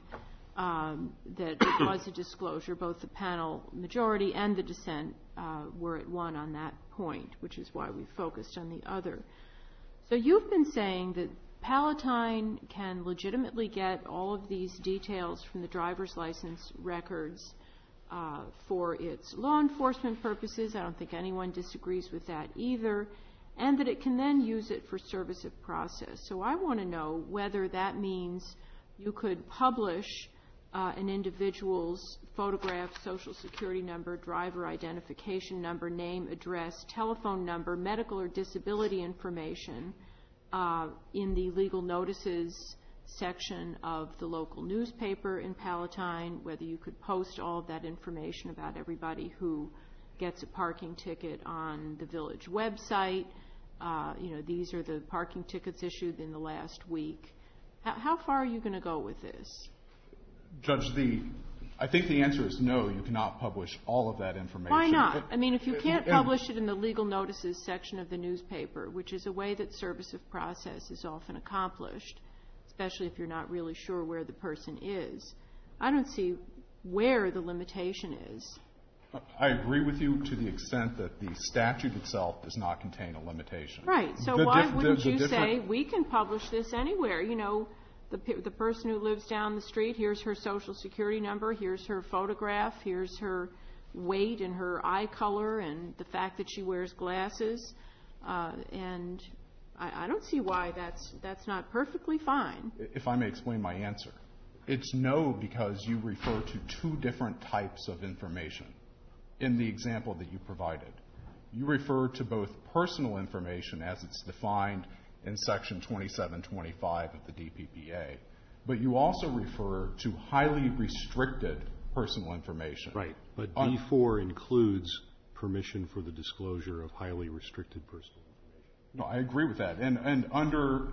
um, that it was a disclosure. Both the panel majority and the dissent uh, were at one on that point, which is why we focused on the other. So you've been saying that Palatine can legitimately get all of these details from the driver's license records uh, for its law enforcement purposes. I don't think anyone disagrees with that either. And that it can then use it for service of process. So I want to know whether that means you could publish uh, an individual's photograph, social security number, driver identification number, name, address, telephone number, medical or disability information uh, in the legal notices section of the local newspaper in Palatine, whether you could post all of that information about everybody who gets a parking ticket on the village website. Uh, you know, these are the parking tickets issued in the last week. How, how far are you going to go with this? Judge, the, I think the answer is no. You cannot publish all of that information. Why not? It, I mean, if you can't it, publish it in the legal notices section of the newspaper, which is a way that service of process is often accomplished, especially if you're not really sure where the person is, I don't see where the limitation is. I agree with you to the extent that the statute itself does not contain a limitation. Right. So the why diff- wouldn't the, the you say we can publish this anywhere? You know, the the person who lives down the street, here's her social security number, here's her photograph, here's her weight and her eye color and the fact that she wears glasses. Uh, and I, I don't see why that's that's not perfectly fine. If I may explain my answer. It's no because you refer to two different types of information. In the example that you provided, you refer to both personal information as it's defined in Section twenty-seven twenty-five of the D P P A, but you also refer to highly restricted personal information. Right, but D four includes permission for the disclosure of highly restricted personal information. No, I agree with that. And, and under,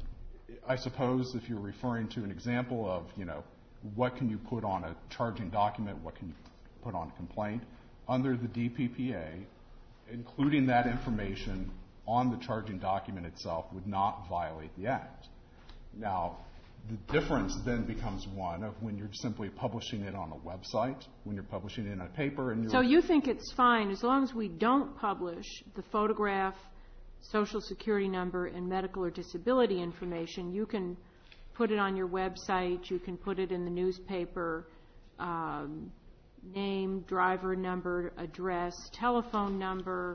I suppose if you're referring to an example of, you know, what can you put on a charging document, what can you put on a complaint, under the D P P A, including that information on the charging document itself would not violate the Act. Now, the difference then becomes one of when you're simply publishing it on a website, when you're publishing it in a paper. And you're so you think it's fine as long as we don't publish the photograph, Social Security number, and medical or disability information. You can put it on your website. You can put it in the newspaper, um, name, driver number, address, telephone number,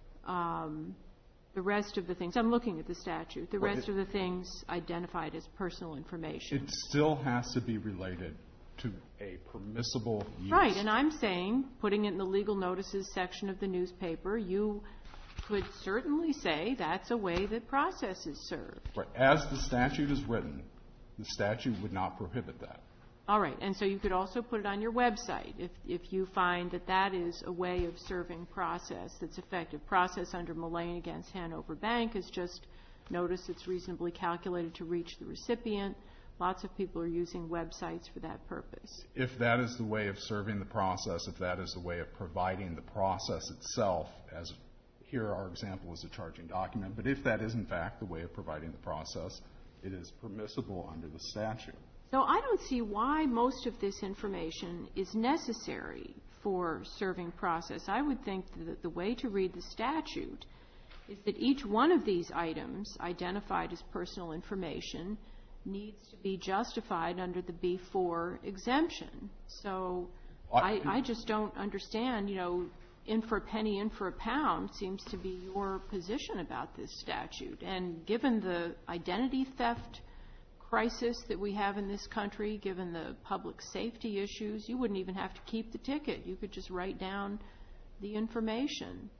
um, the rest of the things. I'm looking at the statute. The Well, rest it- of the things identified as personal information. It still has to be related to a permissible use. Right, and I'm saying, putting it in the legal notices section of the newspaper, you could certainly say that's a way that process is served. Right. As the statute is written, the statute would not prohibit that. All right, and so you could also put it on your website if, if you find that that is a way of serving process that's effective. Process under Mullane against Hanover Bank is just notice it's reasonably calculated to reach the recipient. Lots of people are using websites for that purpose. If that is the way of serving the process, if that is the way of providing the process itself, as here our example is a charging document, but if that is in fact the way of providing the process, it is permissible under the statute. So I don't see why most of this information is necessary for serving process. I would think that the way to read the statute is that each one of these items identified as personal information needs to be justified under the B four exemption. So I, I just don't understand, you know, in for a penny, in for a pound seems to be your position about this statute. And given the identity theft crisis that we have in this country, given the public safety issues, you wouldn't even have to keep the ticket. You could just write down the information.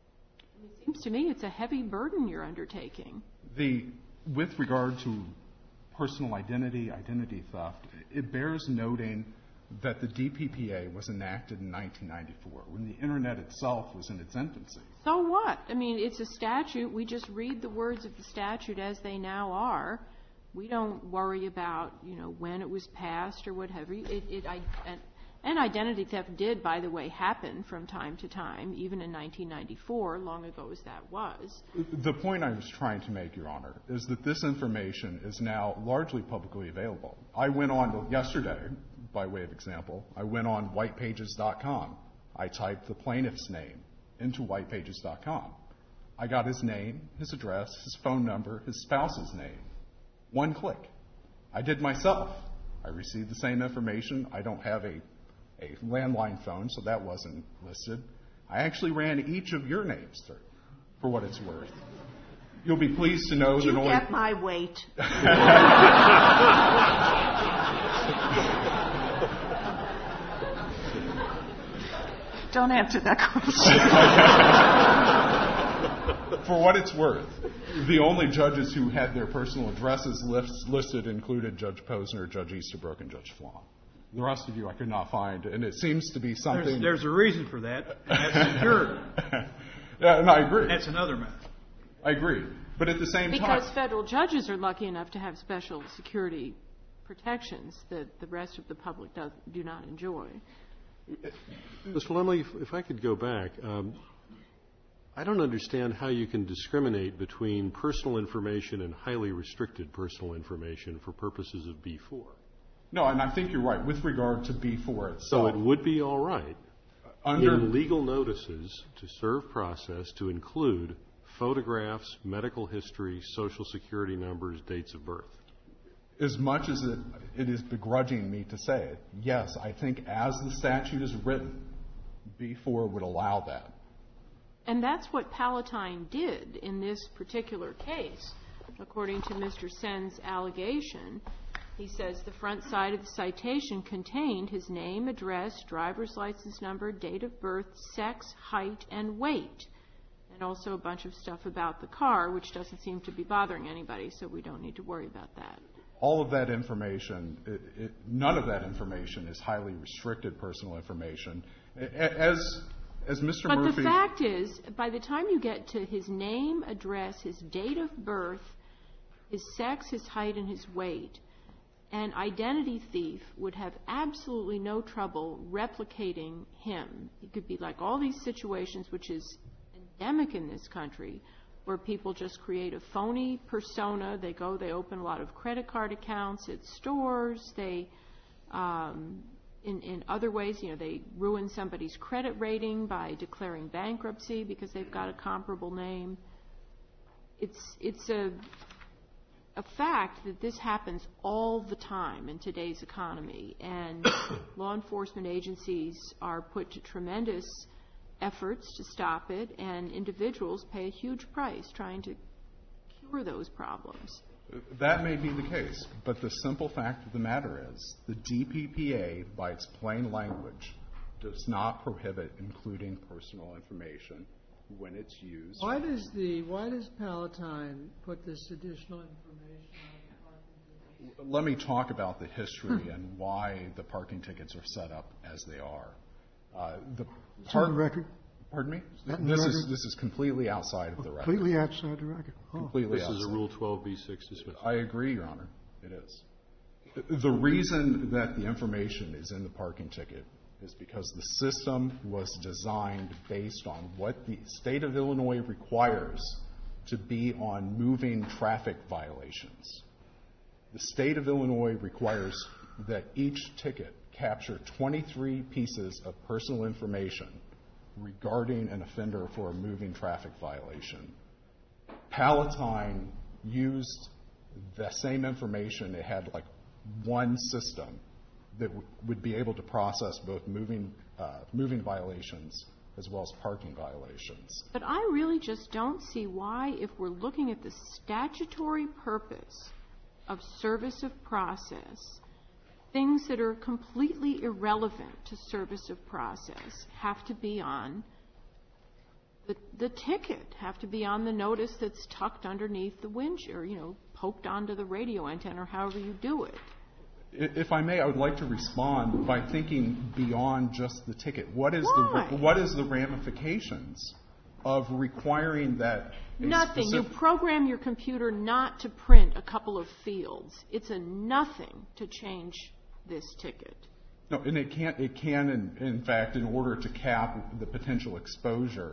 It seems to me it's a heavy burden you're undertaking. The, with regard to personal identity, identity theft, it bears noting that the D P P A was enacted in nineteen ninety-four, when the Internet itself was in its infancy. So what? I mean, it's a statute. We just read the words of the statute as they now are. We don't worry about, you know, when it was passed or whatever. It, it, I, and, and identity theft did, by the way, happen from time to time, even in nineteen ninety-four, long ago as that was. The point I was trying to make, Your Honor, is that this information is now largely publicly available. I went on yesterday, by way of example, I went on white pages dot com. I typed the plaintiff's name into white pages dot com. I got his name, his address, his phone number, his spouse's name. One click. I did myself. I received the same information. I don't have a, a landline phone, so that wasn't listed. I actually ran each of your names through, for what it's worth. You'll be pleased to know Did that you only... get my weight? Don't answer that question. For what it's worth, the only judges who had their personal addresses list, listed included Judge Posner, Judge Easterbrook, and Judge Flom. The rest of you I could not find, and it seems to be something... There's, there's a reason for that, and that's security. Yeah, and I agree. That's another matter. I agree. But at the same because time... Because federal judges are lucky enough to have special security protections that the rest of the public does, do not enjoy. Mister Lemley, if, if I could go back, um, I don't understand how you can discriminate between personal information and highly restricted personal information for purposes of B four. No, and I think you're right with regard to B four itself. So it would be all right under in legal notices to serve process to include photographs, medical history, Social Security numbers, dates of birth. As much as it, it is begrudging me to say it, yes, I think as the statute is written, B four would allow that. And that's what Palatine did in this particular case. According to Mister Sen's allegation, he says the front side of the citation contained his name, address, driver's license number, date of birth, sex, height, and weight, and also a bunch of stuff about the car, which doesn't seem to be bothering anybody, so we don't need to worry about that. All of that information, it, it, none of that information is highly restricted personal information. As, As Mister But Murphy... the fact is, by the time you get to his name, address, his date of birth, his sex, his height, and his weight, an identity thief would have absolutely no trouble replicating him. It could be like all these situations, which is endemic in this country, where people just create a phony persona. They go, they open a lot of credit card accounts at stores. They, um, in, in other ways, you know, they ruin somebody's credit rating by declaring bankruptcy because they've got a comparable name. It's, it's a, a fact that this happens all the time in today's economy, and law enforcement agencies are put to tremendous efforts to stop it, and individuals pay a huge price trying to cure those problems. That may be the case, but the simple fact of the matter is the D P P A, by its plain language, does not prohibit including personal information when it's used. Why does the why does Palatine put this additional information on the parking ticket? Let me talk about the history and why the parking tickets are set up as they are. Uh, the It's on the record? Pardon me? That in the This record? is this is completely outside of the record. Completely outside the record. Oh. Completely This is a outside. Rule twelve B six dismissal. I agree, Your Honor. It is. The reason that the information is in the parking ticket is because the system was designed based on what the state of Illinois requires to be on moving traffic violations. The state of Illinois requires that each ticket capture twenty-three pieces of personal information regarding an offender for a moving traffic violation. Palatine used the same information. It had like one system that w- would be able to process both moving uh, moving violations as well as parking violations. But I really just don't see why, if we're looking at the statutory purpose of service of process, things that are completely irrelevant to service of process have to be on the, the ticket, have to be on the notice that's tucked underneath the windshield, or, you know, poked onto the radio antenna, or however you do it. If I may, I would like to respond by thinking beyond just the ticket. What is Why? the what is the ramifications of requiring that? a Nothing. You specific- program your computer not to print a couple of fields. It's a nothing to change this ticket. No, and it can't. It can, in, in fact, in order to cap the potential exposure,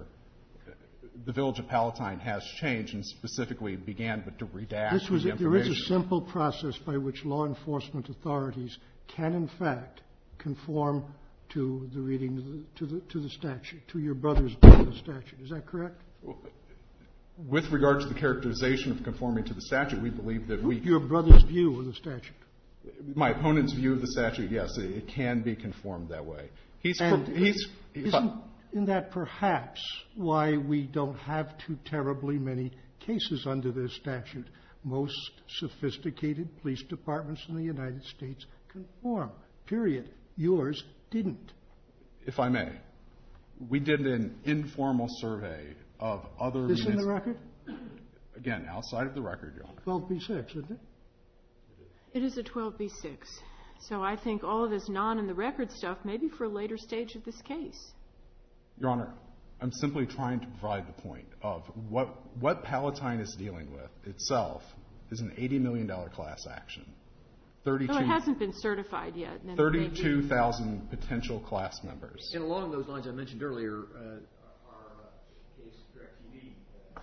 the Village of Palatine has changed and specifically began but to redact This was the a, there is information. a simple process by which law enforcement authorities can, in fact, conform to the reading of the, to the to the statute, to your brother's view of the statute. Is that correct? With regard to the characterization of conforming to the statute, we believe that we. Your brother's view of the statute. My opponent's view of the statute, yes, it, it can be conformed that way. He's. And he's if I- isn't in that perhaps why we don't have too terribly many cases under this statute? Most sophisticated police departments in the United States conform. Period. Yours didn't. If I may, we did an informal survey of other. This in the munis- record? Again, outside of the record, Your Honor. twelve B six, isn't it? It is a twelve B six. So I think all of this non in the record stuff may be for a later stage of this case. Your Honor, I'm simply trying to provide the point of what what Palatine is dealing with itself is an eighty million dollars class action. thirty-two No, it hasn't been certified yet. and then thirty-two thousand potential class members. And along those lines, I mentioned earlier, uh, our uh, case, DirecTV, uh,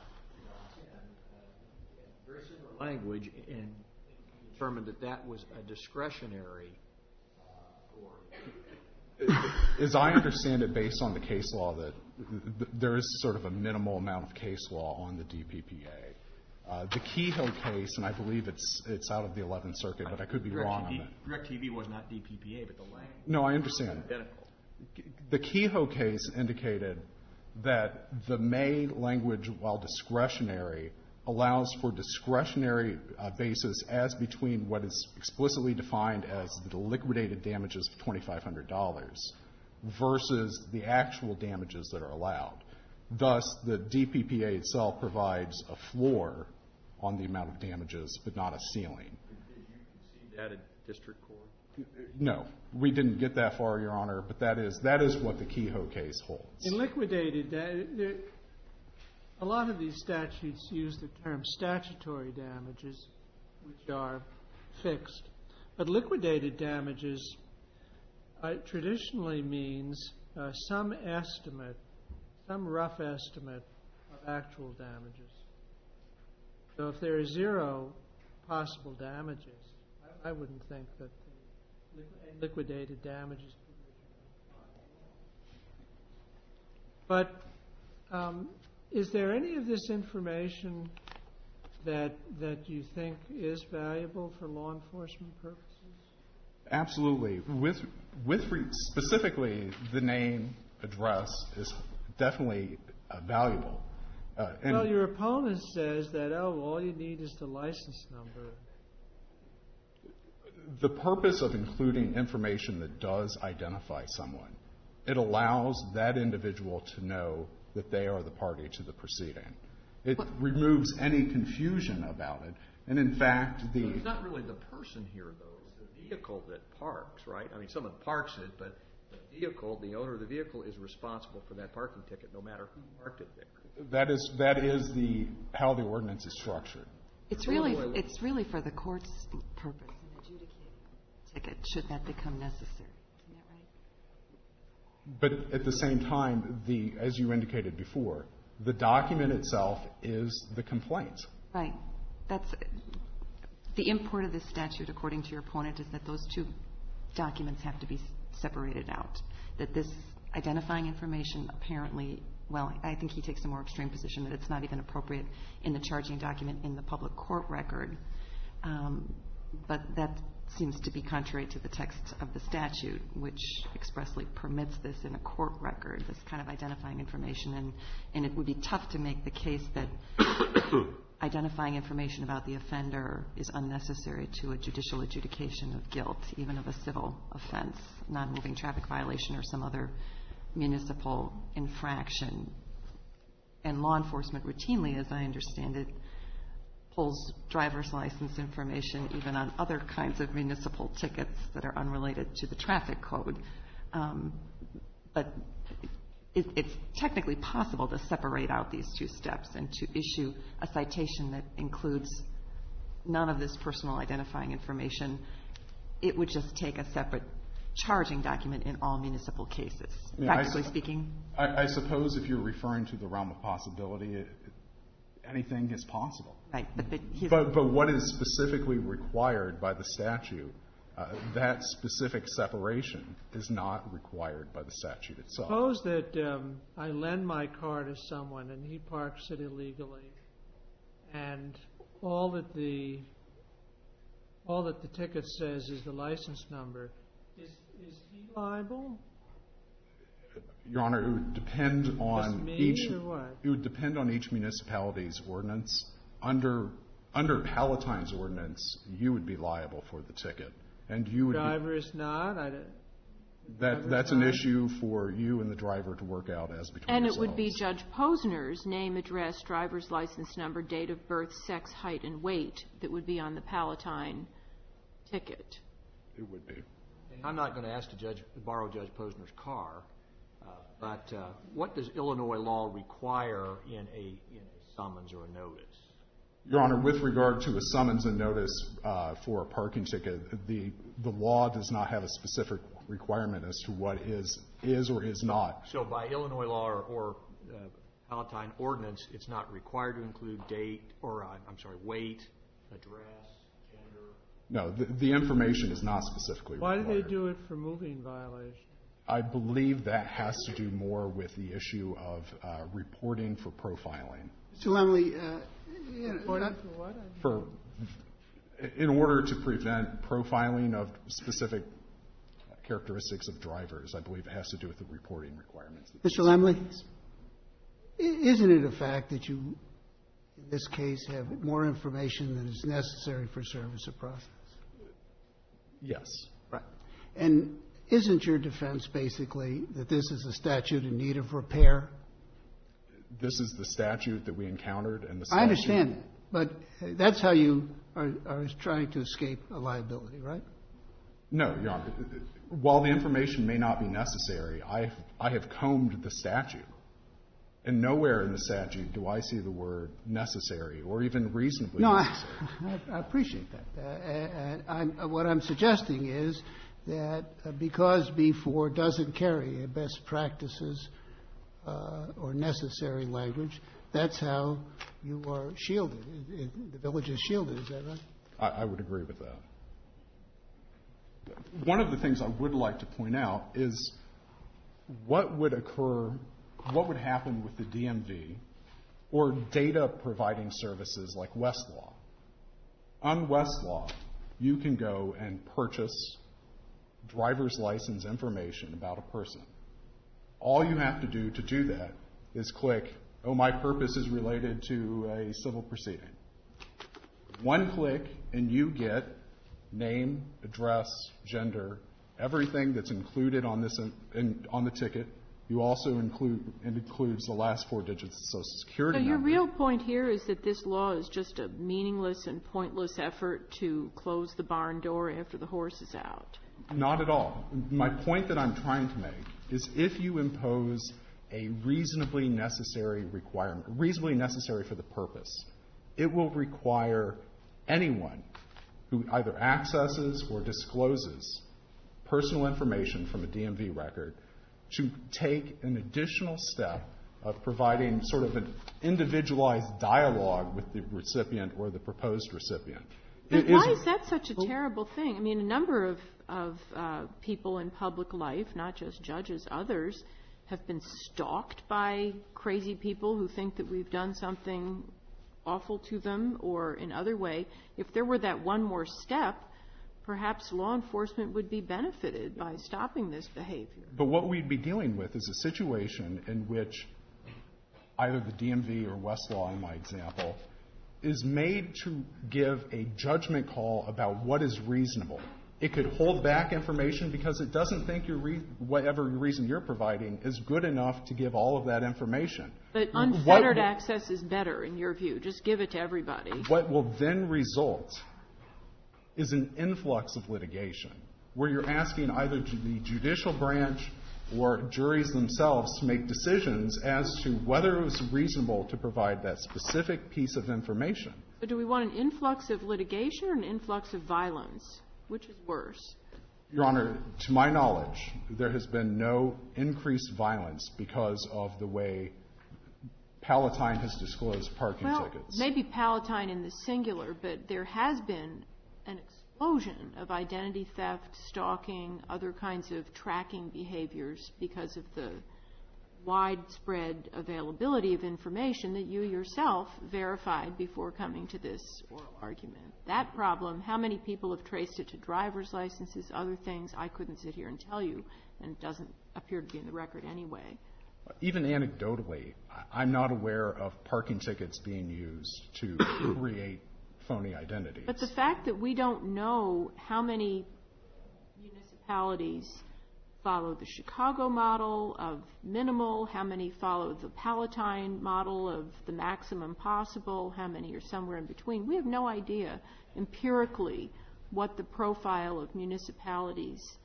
uh, very similar language, and determined that that was a discretionary uh, order. As I understand it, based on the case law, that th- there is sort of a minimal amount of case law on the D P P A. Uh, the Kehoe case, and I believe it's it's out of the eleventh Circuit, but I could be wrong on that. DirecTV was not D P P A, but the language No, I understand. was identical. The Kehoe case indicated that the May language, while discretionary, allows for discretionary uh, basis as between what is explicitly defined as the liquidated damages of twenty-five hundred dollars versus the actual damages that are allowed. Thus, the D P P A itself provides a floor on the amount of damages, but not a ceiling. Did you concede that at district court? No, we didn't get that far, Your Honor, but that is that is what the Kehoe case holds. In liquidated, da- there, a lot of these statutes use the term statutory damages, which are fixed. But liquidated damages uh, traditionally means uh, some estimate, some rough estimate of actual damages. So if there are zero possible damages, I, I wouldn't think that the liqu- liquidated damages provision. But um, is there any of this information that that you think is valuable for law enforcement purposes? Absolutely. With with re- specifically the name, address is definitely uh, valuable. Uh, and well, your opponent says that, oh, all you need is the license number. The purpose of including information that does identify someone, it allows that individual to know that they are the party to the proceeding. It what? removes any confusion about it. And in fact, the... Well, it's not really the person here, though. It's the vehicle that parks, right? I mean, someone parks it, but the vehicle, the owner of the vehicle, is responsible for that parking ticket, no matter who parked it there. That is that is the how the ordinance is structured. It's really it's really for the court's purpose in adjudicating a ticket, should that become necessary. Isn't that right? But at the same time, the as you indicated before, the document itself is the complaint. Right. That's the import of this statute, according to your opponent, is that those two documents have to be separated out. That this identifying information apparently, well, I think he takes a more extreme position that it's not even appropriate in the charging document in the public court record. Um, but that seems to be contrary to the text of the statute, which expressly permits this in a court record, this kind of identifying information. And, and it would be tough to make the case that identifying information about the offender is unnecessary to a judicial adjudication of guilt, even of a civil offense, non-moving traffic violation or some other municipal infraction. And law enforcement routinely, as I understand it, pulls driver's license information even on other kinds of municipal tickets that are unrelated to the traffic code. Um, but it, it's technically possible to separate out these two steps and to issue a citation that includes none of this personal identifying information. It would just take a separate charging document in all municipal cases, yeah, practically I, speaking. I, I suppose if you're referring to the realm of possibility, it, it, anything is possible. Right, but, the, but but what is specifically required by the statute, uh, that specific separation is not required by the statute itself. Suppose that um, I lend my car to someone and he parks it illegally, and all that the all that the ticket says is the license number. Is is he liable? Your Honor, it would depend on me, each. Or what? It would depend on each municipality's ordinance. Under under Palatine's ordinance, you would be liable for the ticket, and you would. Driver is not. I don't, that that's an issue for you and the driver to work out as between And yourselves. it would be Judge Posner's name, address, driver's license number, date of birth, sex, height, and weight that would be on the Palatine ticket. It would be. I'm not going to ask to judge, borrow Judge Posner's car, uh, but uh, what does Illinois law require in a, in a summons or a notice? Your Honor, with regard to a summons and notice uh, for a parking ticket, the the law does not have a specific requirement as to what is is or is not. So by Illinois law or, or uh, Palatine ordinance, it's not required to include date or, uh, I'm sorry, weight, address, gender? No, the, the information is not specifically Why required. Why do they do it for moving violation? I believe that has to do more with the issue of uh, reporting for profiling. Mister Lemley, uh, you know, According to what? For, in order to prevent profiling of specific characteristics of drivers, I believe it has to do with the reporting requirements. Mister Lemley, isn't it a fact that you, in this case, have more information than is necessary for service of process? Yes. Right. And isn't your defense basically that this is a statute in need of repair? This is the statute that we encountered, and the statute. I understand that, but that's how you are, are trying to escape a liability, right? No, Your Honor. While the information may not be necessary, I, I have combed the statute. And nowhere in the statute do I see the word necessary or even reasonably no, necessary. No, I, I appreciate that. Uh, and I'm, what I'm suggesting is that uh, because B four doesn't carry a best practices uh, or necessary language, that's how you are shielded. It, it, the village is shielded, is that right? I, I would agree with that. One of the things I would like to point out is what would occur, what would happen with the D M V or data providing services like Westlaw. On Westlaw, you can go and purchase driver's license information about a person. All you have to do to do that is click, oh, my purpose is related to a civil proceeding. One click and you get name, address, gender, everything that's included on this in, in, on the ticket. You also include, it includes the last four digits of Social Security number. So your number. real point here is that this law is just a meaningless and pointless effort to close the barn door after the horse is out. Not at all. My point that I'm trying to make is if you impose a reasonably necessary requirement, reasonably necessary for the purpose, it will require anyone who either accesses or discloses personal information from a D M V record to take an additional step of providing sort of an individualized dialogue with the recipient or the proposed recipient. But It why is, is that such a terrible thing? I mean, a number of, of uh, people in public life, not just judges, others, have been stalked by crazy people who think that we've done something awful to them or in other way. If there were that one more step, perhaps law enforcement would be benefited by stopping this behavior. But what we'd be dealing with is a situation in which either the D M V or Westlaw, in my example, is made to give a judgment call about what is reasonable. It could hold back information because it doesn't think your re- whatever reason you're providing is good enough to give all of that information. But unfettered what, access is better, in your view. Just give it to everybody. What will then result is an influx of litigation where you're asking either the judicial branch or juries themselves to make decisions as to whether it was reasonable to provide that specific piece of information. But do we want an influx of litigation or an influx of violence? Which is worse? Your Honor, to my knowledge, there has been no increased violence because of the way Palatine has disclosed parking well, tickets. Maybe Palatine in the singular, but there has been an explosion of identity theft, stalking, other kinds of tracking behaviors because of the widespread availability of information that you yourself verified before coming to this oral argument. That problem, how many people have traced it to driver's licenses, other things, I couldn't sit here and tell you, and it doesn't appear to be in the record anyway. Even anecdotally, I'm not aware of parking tickets being used to create phony identities. But the fact that we don't know how many municipalities follow the Chicago model of minimal, how many follow the Palatine model of the maximum possible, how many are somewhere in between. We have no idea empirically what the profile of municipalities'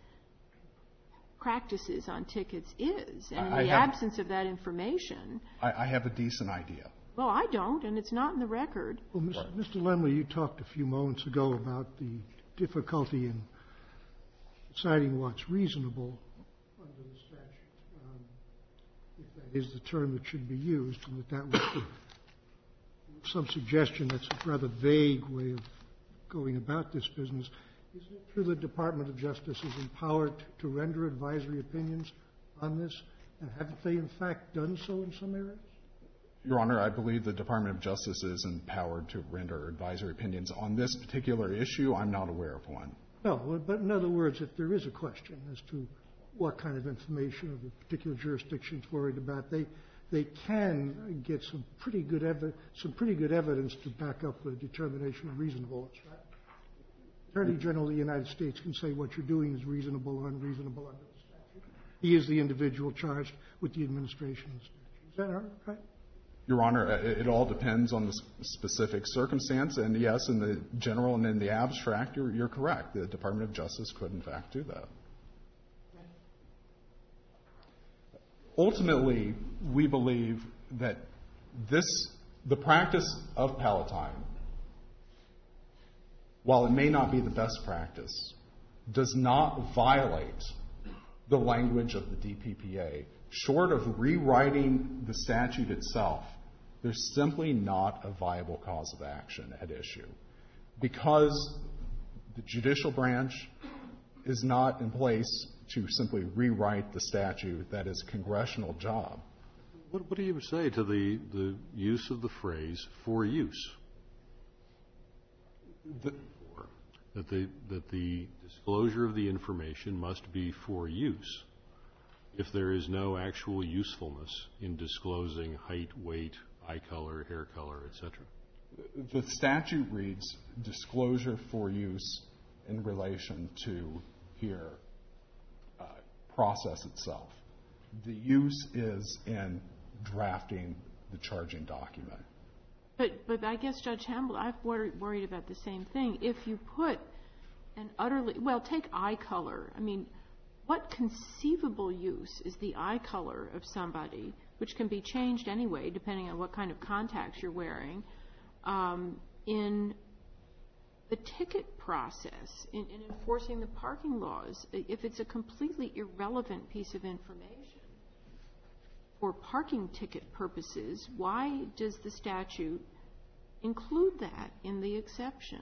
practices on tickets is. And in I the have, absence of that information... I, I have a decent idea. Well, I don't, and it's not in the record. Well, Mister Lemley, you talked a few moments ago about the difficulty in deciding what's reasonable under the statute, um, if that is the term that should be used, and that that was some suggestion that's a rather vague way of going about this business. Isn't it true the Department of Justice is empowered to render advisory opinions on this? And haven't they, in fact, done so in some areas? Your Honor, I believe the Department of Justice is empowered to render advisory opinions. On this particular issue, I'm not aware of one. No, but in other words, if there is a question as to what kind of information of a particular jurisdiction is worried about, they they can get some pretty good evi- some pretty good evidence to back up the determination of reasonableness, right? Attorney General of the United States can say what you're doing is reasonable or unreasonable under the statute. He is the individual charged with the administration of the statute. Is that right? Your Honor, it, it all depends on the s- specific circumstance, and yes, in the general and in the abstract, you're, you're correct. The Department of Justice could, in fact, do that. Ultimately, we believe that this, the practice of Palatine, while it may not be the best practice, does not violate the language of the D P P A. Short of rewriting the statute itself, there's simply not a viable cause of action at issue. Because the judicial branch is not in place to simply rewrite the statute, that is a congressional job. What, what do you say to the, the use of the phrase "for use"? The, that the that the disclosure of the information must be for use if there is no actual usefulness in disclosing height, weight, eye color, hair color, et cetera. The statute reads disclosure for use in relation to here uh, process itself. The use is in drafting the charging document. But, but I guess, Judge Hamble, I've worried, worried about the same thing. If you put an utterly, well, take eye color. I mean, what conceivable use is the eye color of somebody, which can be changed anyway, depending on what kind of contacts you're wearing, um, in the ticket process, in, in enforcing the parking laws, if it's a completely irrelevant piece of information? For parking ticket purposes, why does the statute include that in the exception?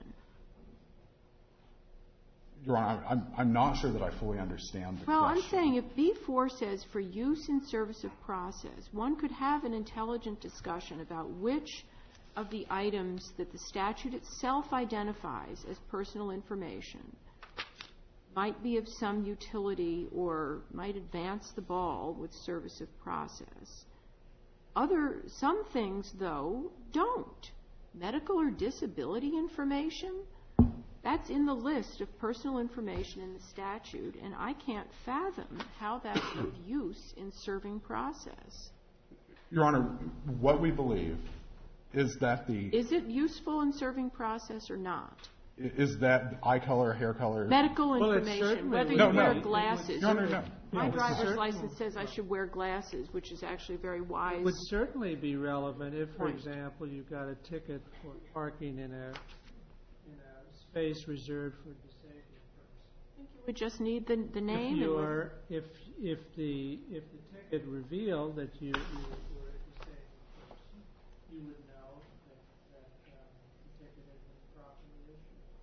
Your Honor, I'm, I'm not sure that I fully understand the well, question. I'm saying if B four says for use in service of process, one could have an intelligent discussion about which of the items that the statute itself identifies as personal information might be of some utility or might advance the ball with service of process. Other, some things, though, don't. Medical or disability information, that's in the list of personal information in the statute, and I can't fathom how that's of use in serving process. Your Honor, what we believe is that the... Is it useful in serving process or not? Is that eye color, hair color? Medical well, information, whether you no, wear no. glasses. No, no, no. My no, driver's license says I should wear glasses, which is actually very wise. It would certainly be relevant if, for Right. example, you got a ticket for parking in a, in a space reserved for disabled persons. You would just need the, the name. If, and you're, if, if, the, if the ticket revealed that you, you were a disabled person, you would know that, that um, the ticket had been properly issued.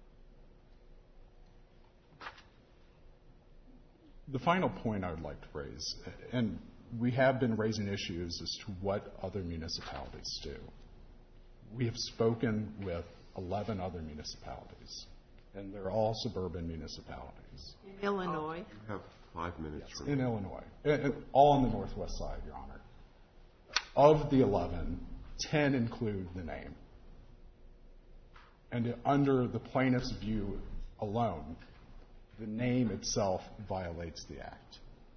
The final point I would like to raise, and we have been raising issues as to what other municipalities do. We have spoken with eleven other municipalities, and they're all suburban municipalities. In Illinois? You have five minutes. Yes, in Illinois. And- and all on the northwest side, Your Honor. Of the eleven, ten include the name. And under the plaintiff's view alone, the name itself violates the act.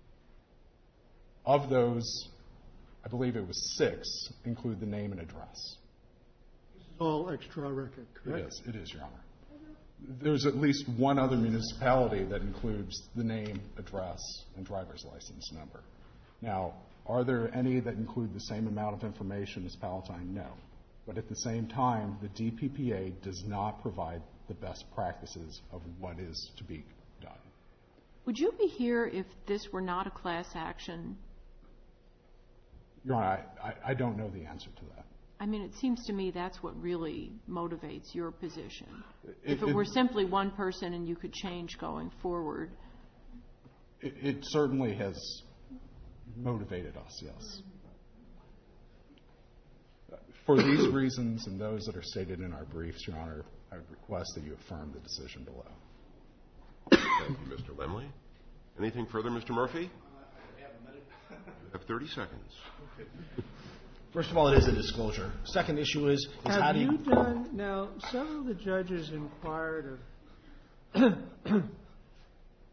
Of those, I believe it was six, include the name and address. All extra record, correct? It is, it is, Your Honor. There's at least one other municipality that includes the name, address, and driver's license number. Now, are there any that include the same amount of information as Palatine? No. But at the same time, the D P P A does not provide the best practices of what is to be done. Would you be here if this were not a class action? Your Honor, I, I, I don't know the answer to that. I mean, it seems to me that's what really motivates your position. It, if it, it were simply one person and you could change going forward. It, it certainly has motivated us, yes. For these reasons and those that are stated in our briefs, Your Honor, I would request that you affirm the decision below. Thank you, Mister Lemley. Anything further, Mister Murphy? You have thirty seconds. First of all, it is a disclosure. Second issue is, is Have how do you you... done, now, several of the judges inquired of,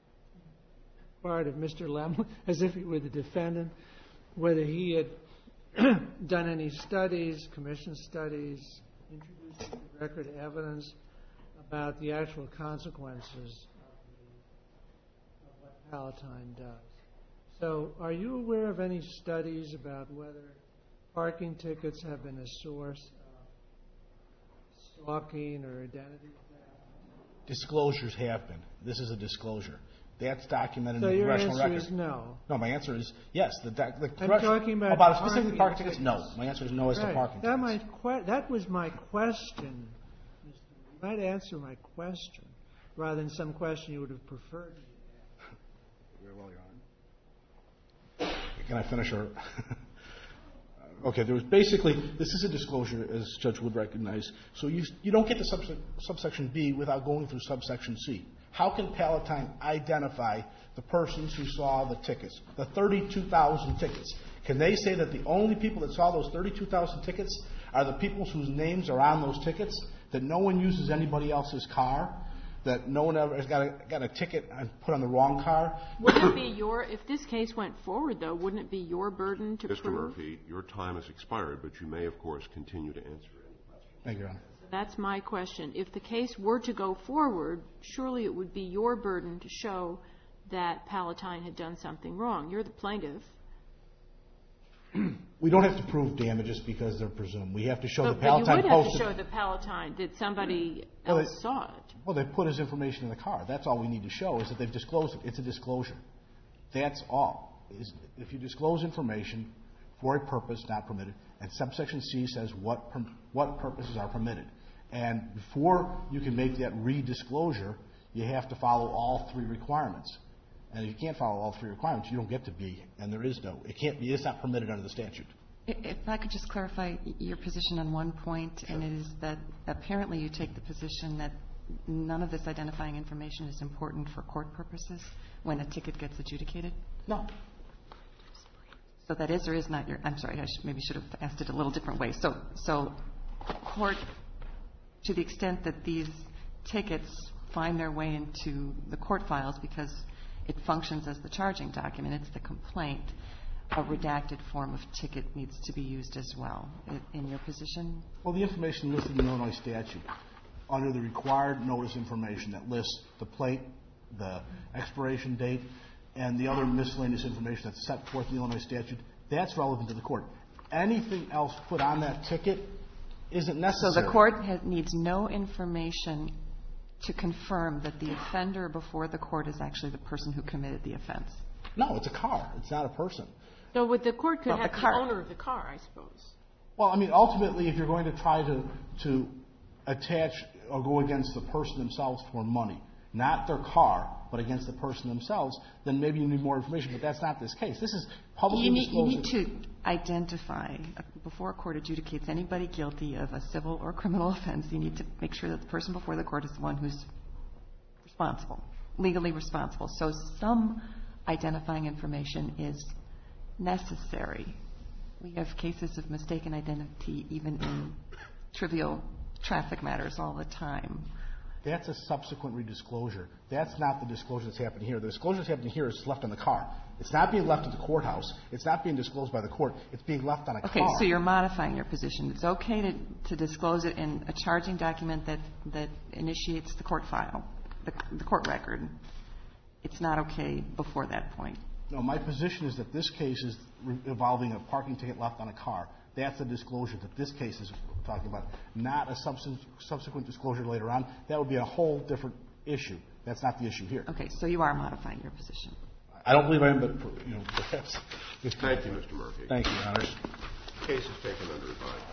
inquired of Mister Lemley, as if he were the defendant, whether he had done any studies, commission studies, introduced into the record evidence about the actual consequences of what Palatine does. So are you aware of any studies about whether parking tickets have been a source of stalking or identity theft? Disclosures have been. This is a disclosure. That's documented so in the your congressional answer record. is no. No, my answer is yes. The, the, the I'm talking about, about specifically parking tickets. tickets. No, my answer is no as right. to parking that tickets. Might que- that was my question. You might answer my question rather than some question you would have preferred. Very well, Your Honor. Can I finish? Or okay, there was basically this is a disclosure, as Judge Wood recognized. So you you don't get to subse- subsection B without going through subsection C. How can Palatine identify the persons who saw the tickets, the thirty-two thousand tickets? Can they say that the only people that saw those thirty-two thousand tickets are the people whose names are on those tickets, that no one uses anybody else's car, that no one ever has got a, got a ticket and put on the wrong car? Wouldn't it be your, if this case went forward, though, wouldn't it be your burden to Mister prove? Mister Murphy, your time has expired, but you may, of course, continue to answer any questions. Thank you, Your Honor. That's my question. If the case were to go forward, surely it would be your burden to show that Palatine had done something wrong. You're the plaintiff. We don't have to prove damages because they're presumed. We have to show But, the but you Palatine would have posted. to show the Palatine that somebody Well, else they- saw it. Well, they put his information in the car. That's all we need to show is that they've disclosed it. It's a disclosure. That's all. Is if you disclose information for a purpose not permitted, and subsection C says what per, what purposes are permitted. And before you can make that re-disclosure, you have to follow all three requirements. And if you can't follow all three requirements, you don't get to B, and there is no. It can't be. It's not permitted under the statute. If I could just clarify your position on one point, and it is that apparently you take the position that none of this identifying information is important for court purposes when a ticket gets adjudicated? No. So that is or is not your, I'm sorry, I should, maybe should have asked it a little different way. So, so court, to the extent that these tickets find their way into the court files because it functions as the charging document, it's the complaint, a redacted form of ticket needs to be used as well. In, in your position? Well, the information listed in the Illinois statute, under the required notice information that lists the plate, the expiration date, and the other miscellaneous information that's set forth in the Illinois statute, that's relevant to the court. Anything else put on that ticket isn't necessary. So the court has, needs no information to confirm that the offender before the court is actually the person who committed the offense? No, it's a car. It's not a person. So what the court could Well, have the the, car- owner of the car, I suppose. Well, I mean, ultimately, if you're going to try to to attach or go against the person themselves for money, not their car, but against the person themselves, then maybe you need more information. But that's not this case. This is publicly You need, you disclosed. need to identify, uh, before a court adjudicates anybody guilty of a civil or criminal offense, you need to make sure that the person before the court is the one who's responsible, legally responsible. So some identifying information is necessary. We have cases of mistaken identity even in trivial traffic matters all the time. That's a subsequent redisclosure. That's not the disclosure that's happening here. The disclosure that's happening here is left on the car. It's not being left at the courthouse. It's not being disclosed by the court. It's being left on a Okay, car. so you're modifying your position. It's okay to, to disclose it in a charging document that, that initiates the court file, the, the court record. It's not okay before that point. No, my position is that this case is re- involving a parking ticket left on a car. That's the disclosure that this case is talking about, not a subs- subsequent disclosure later on. That would be a whole different issue. That's not the issue here. Okay, so you are modifying your position. I don't believe I am, but you know, perhaps. Thank you, Mister Murphy. Thank you, Your Honors. The case is taken under advisement.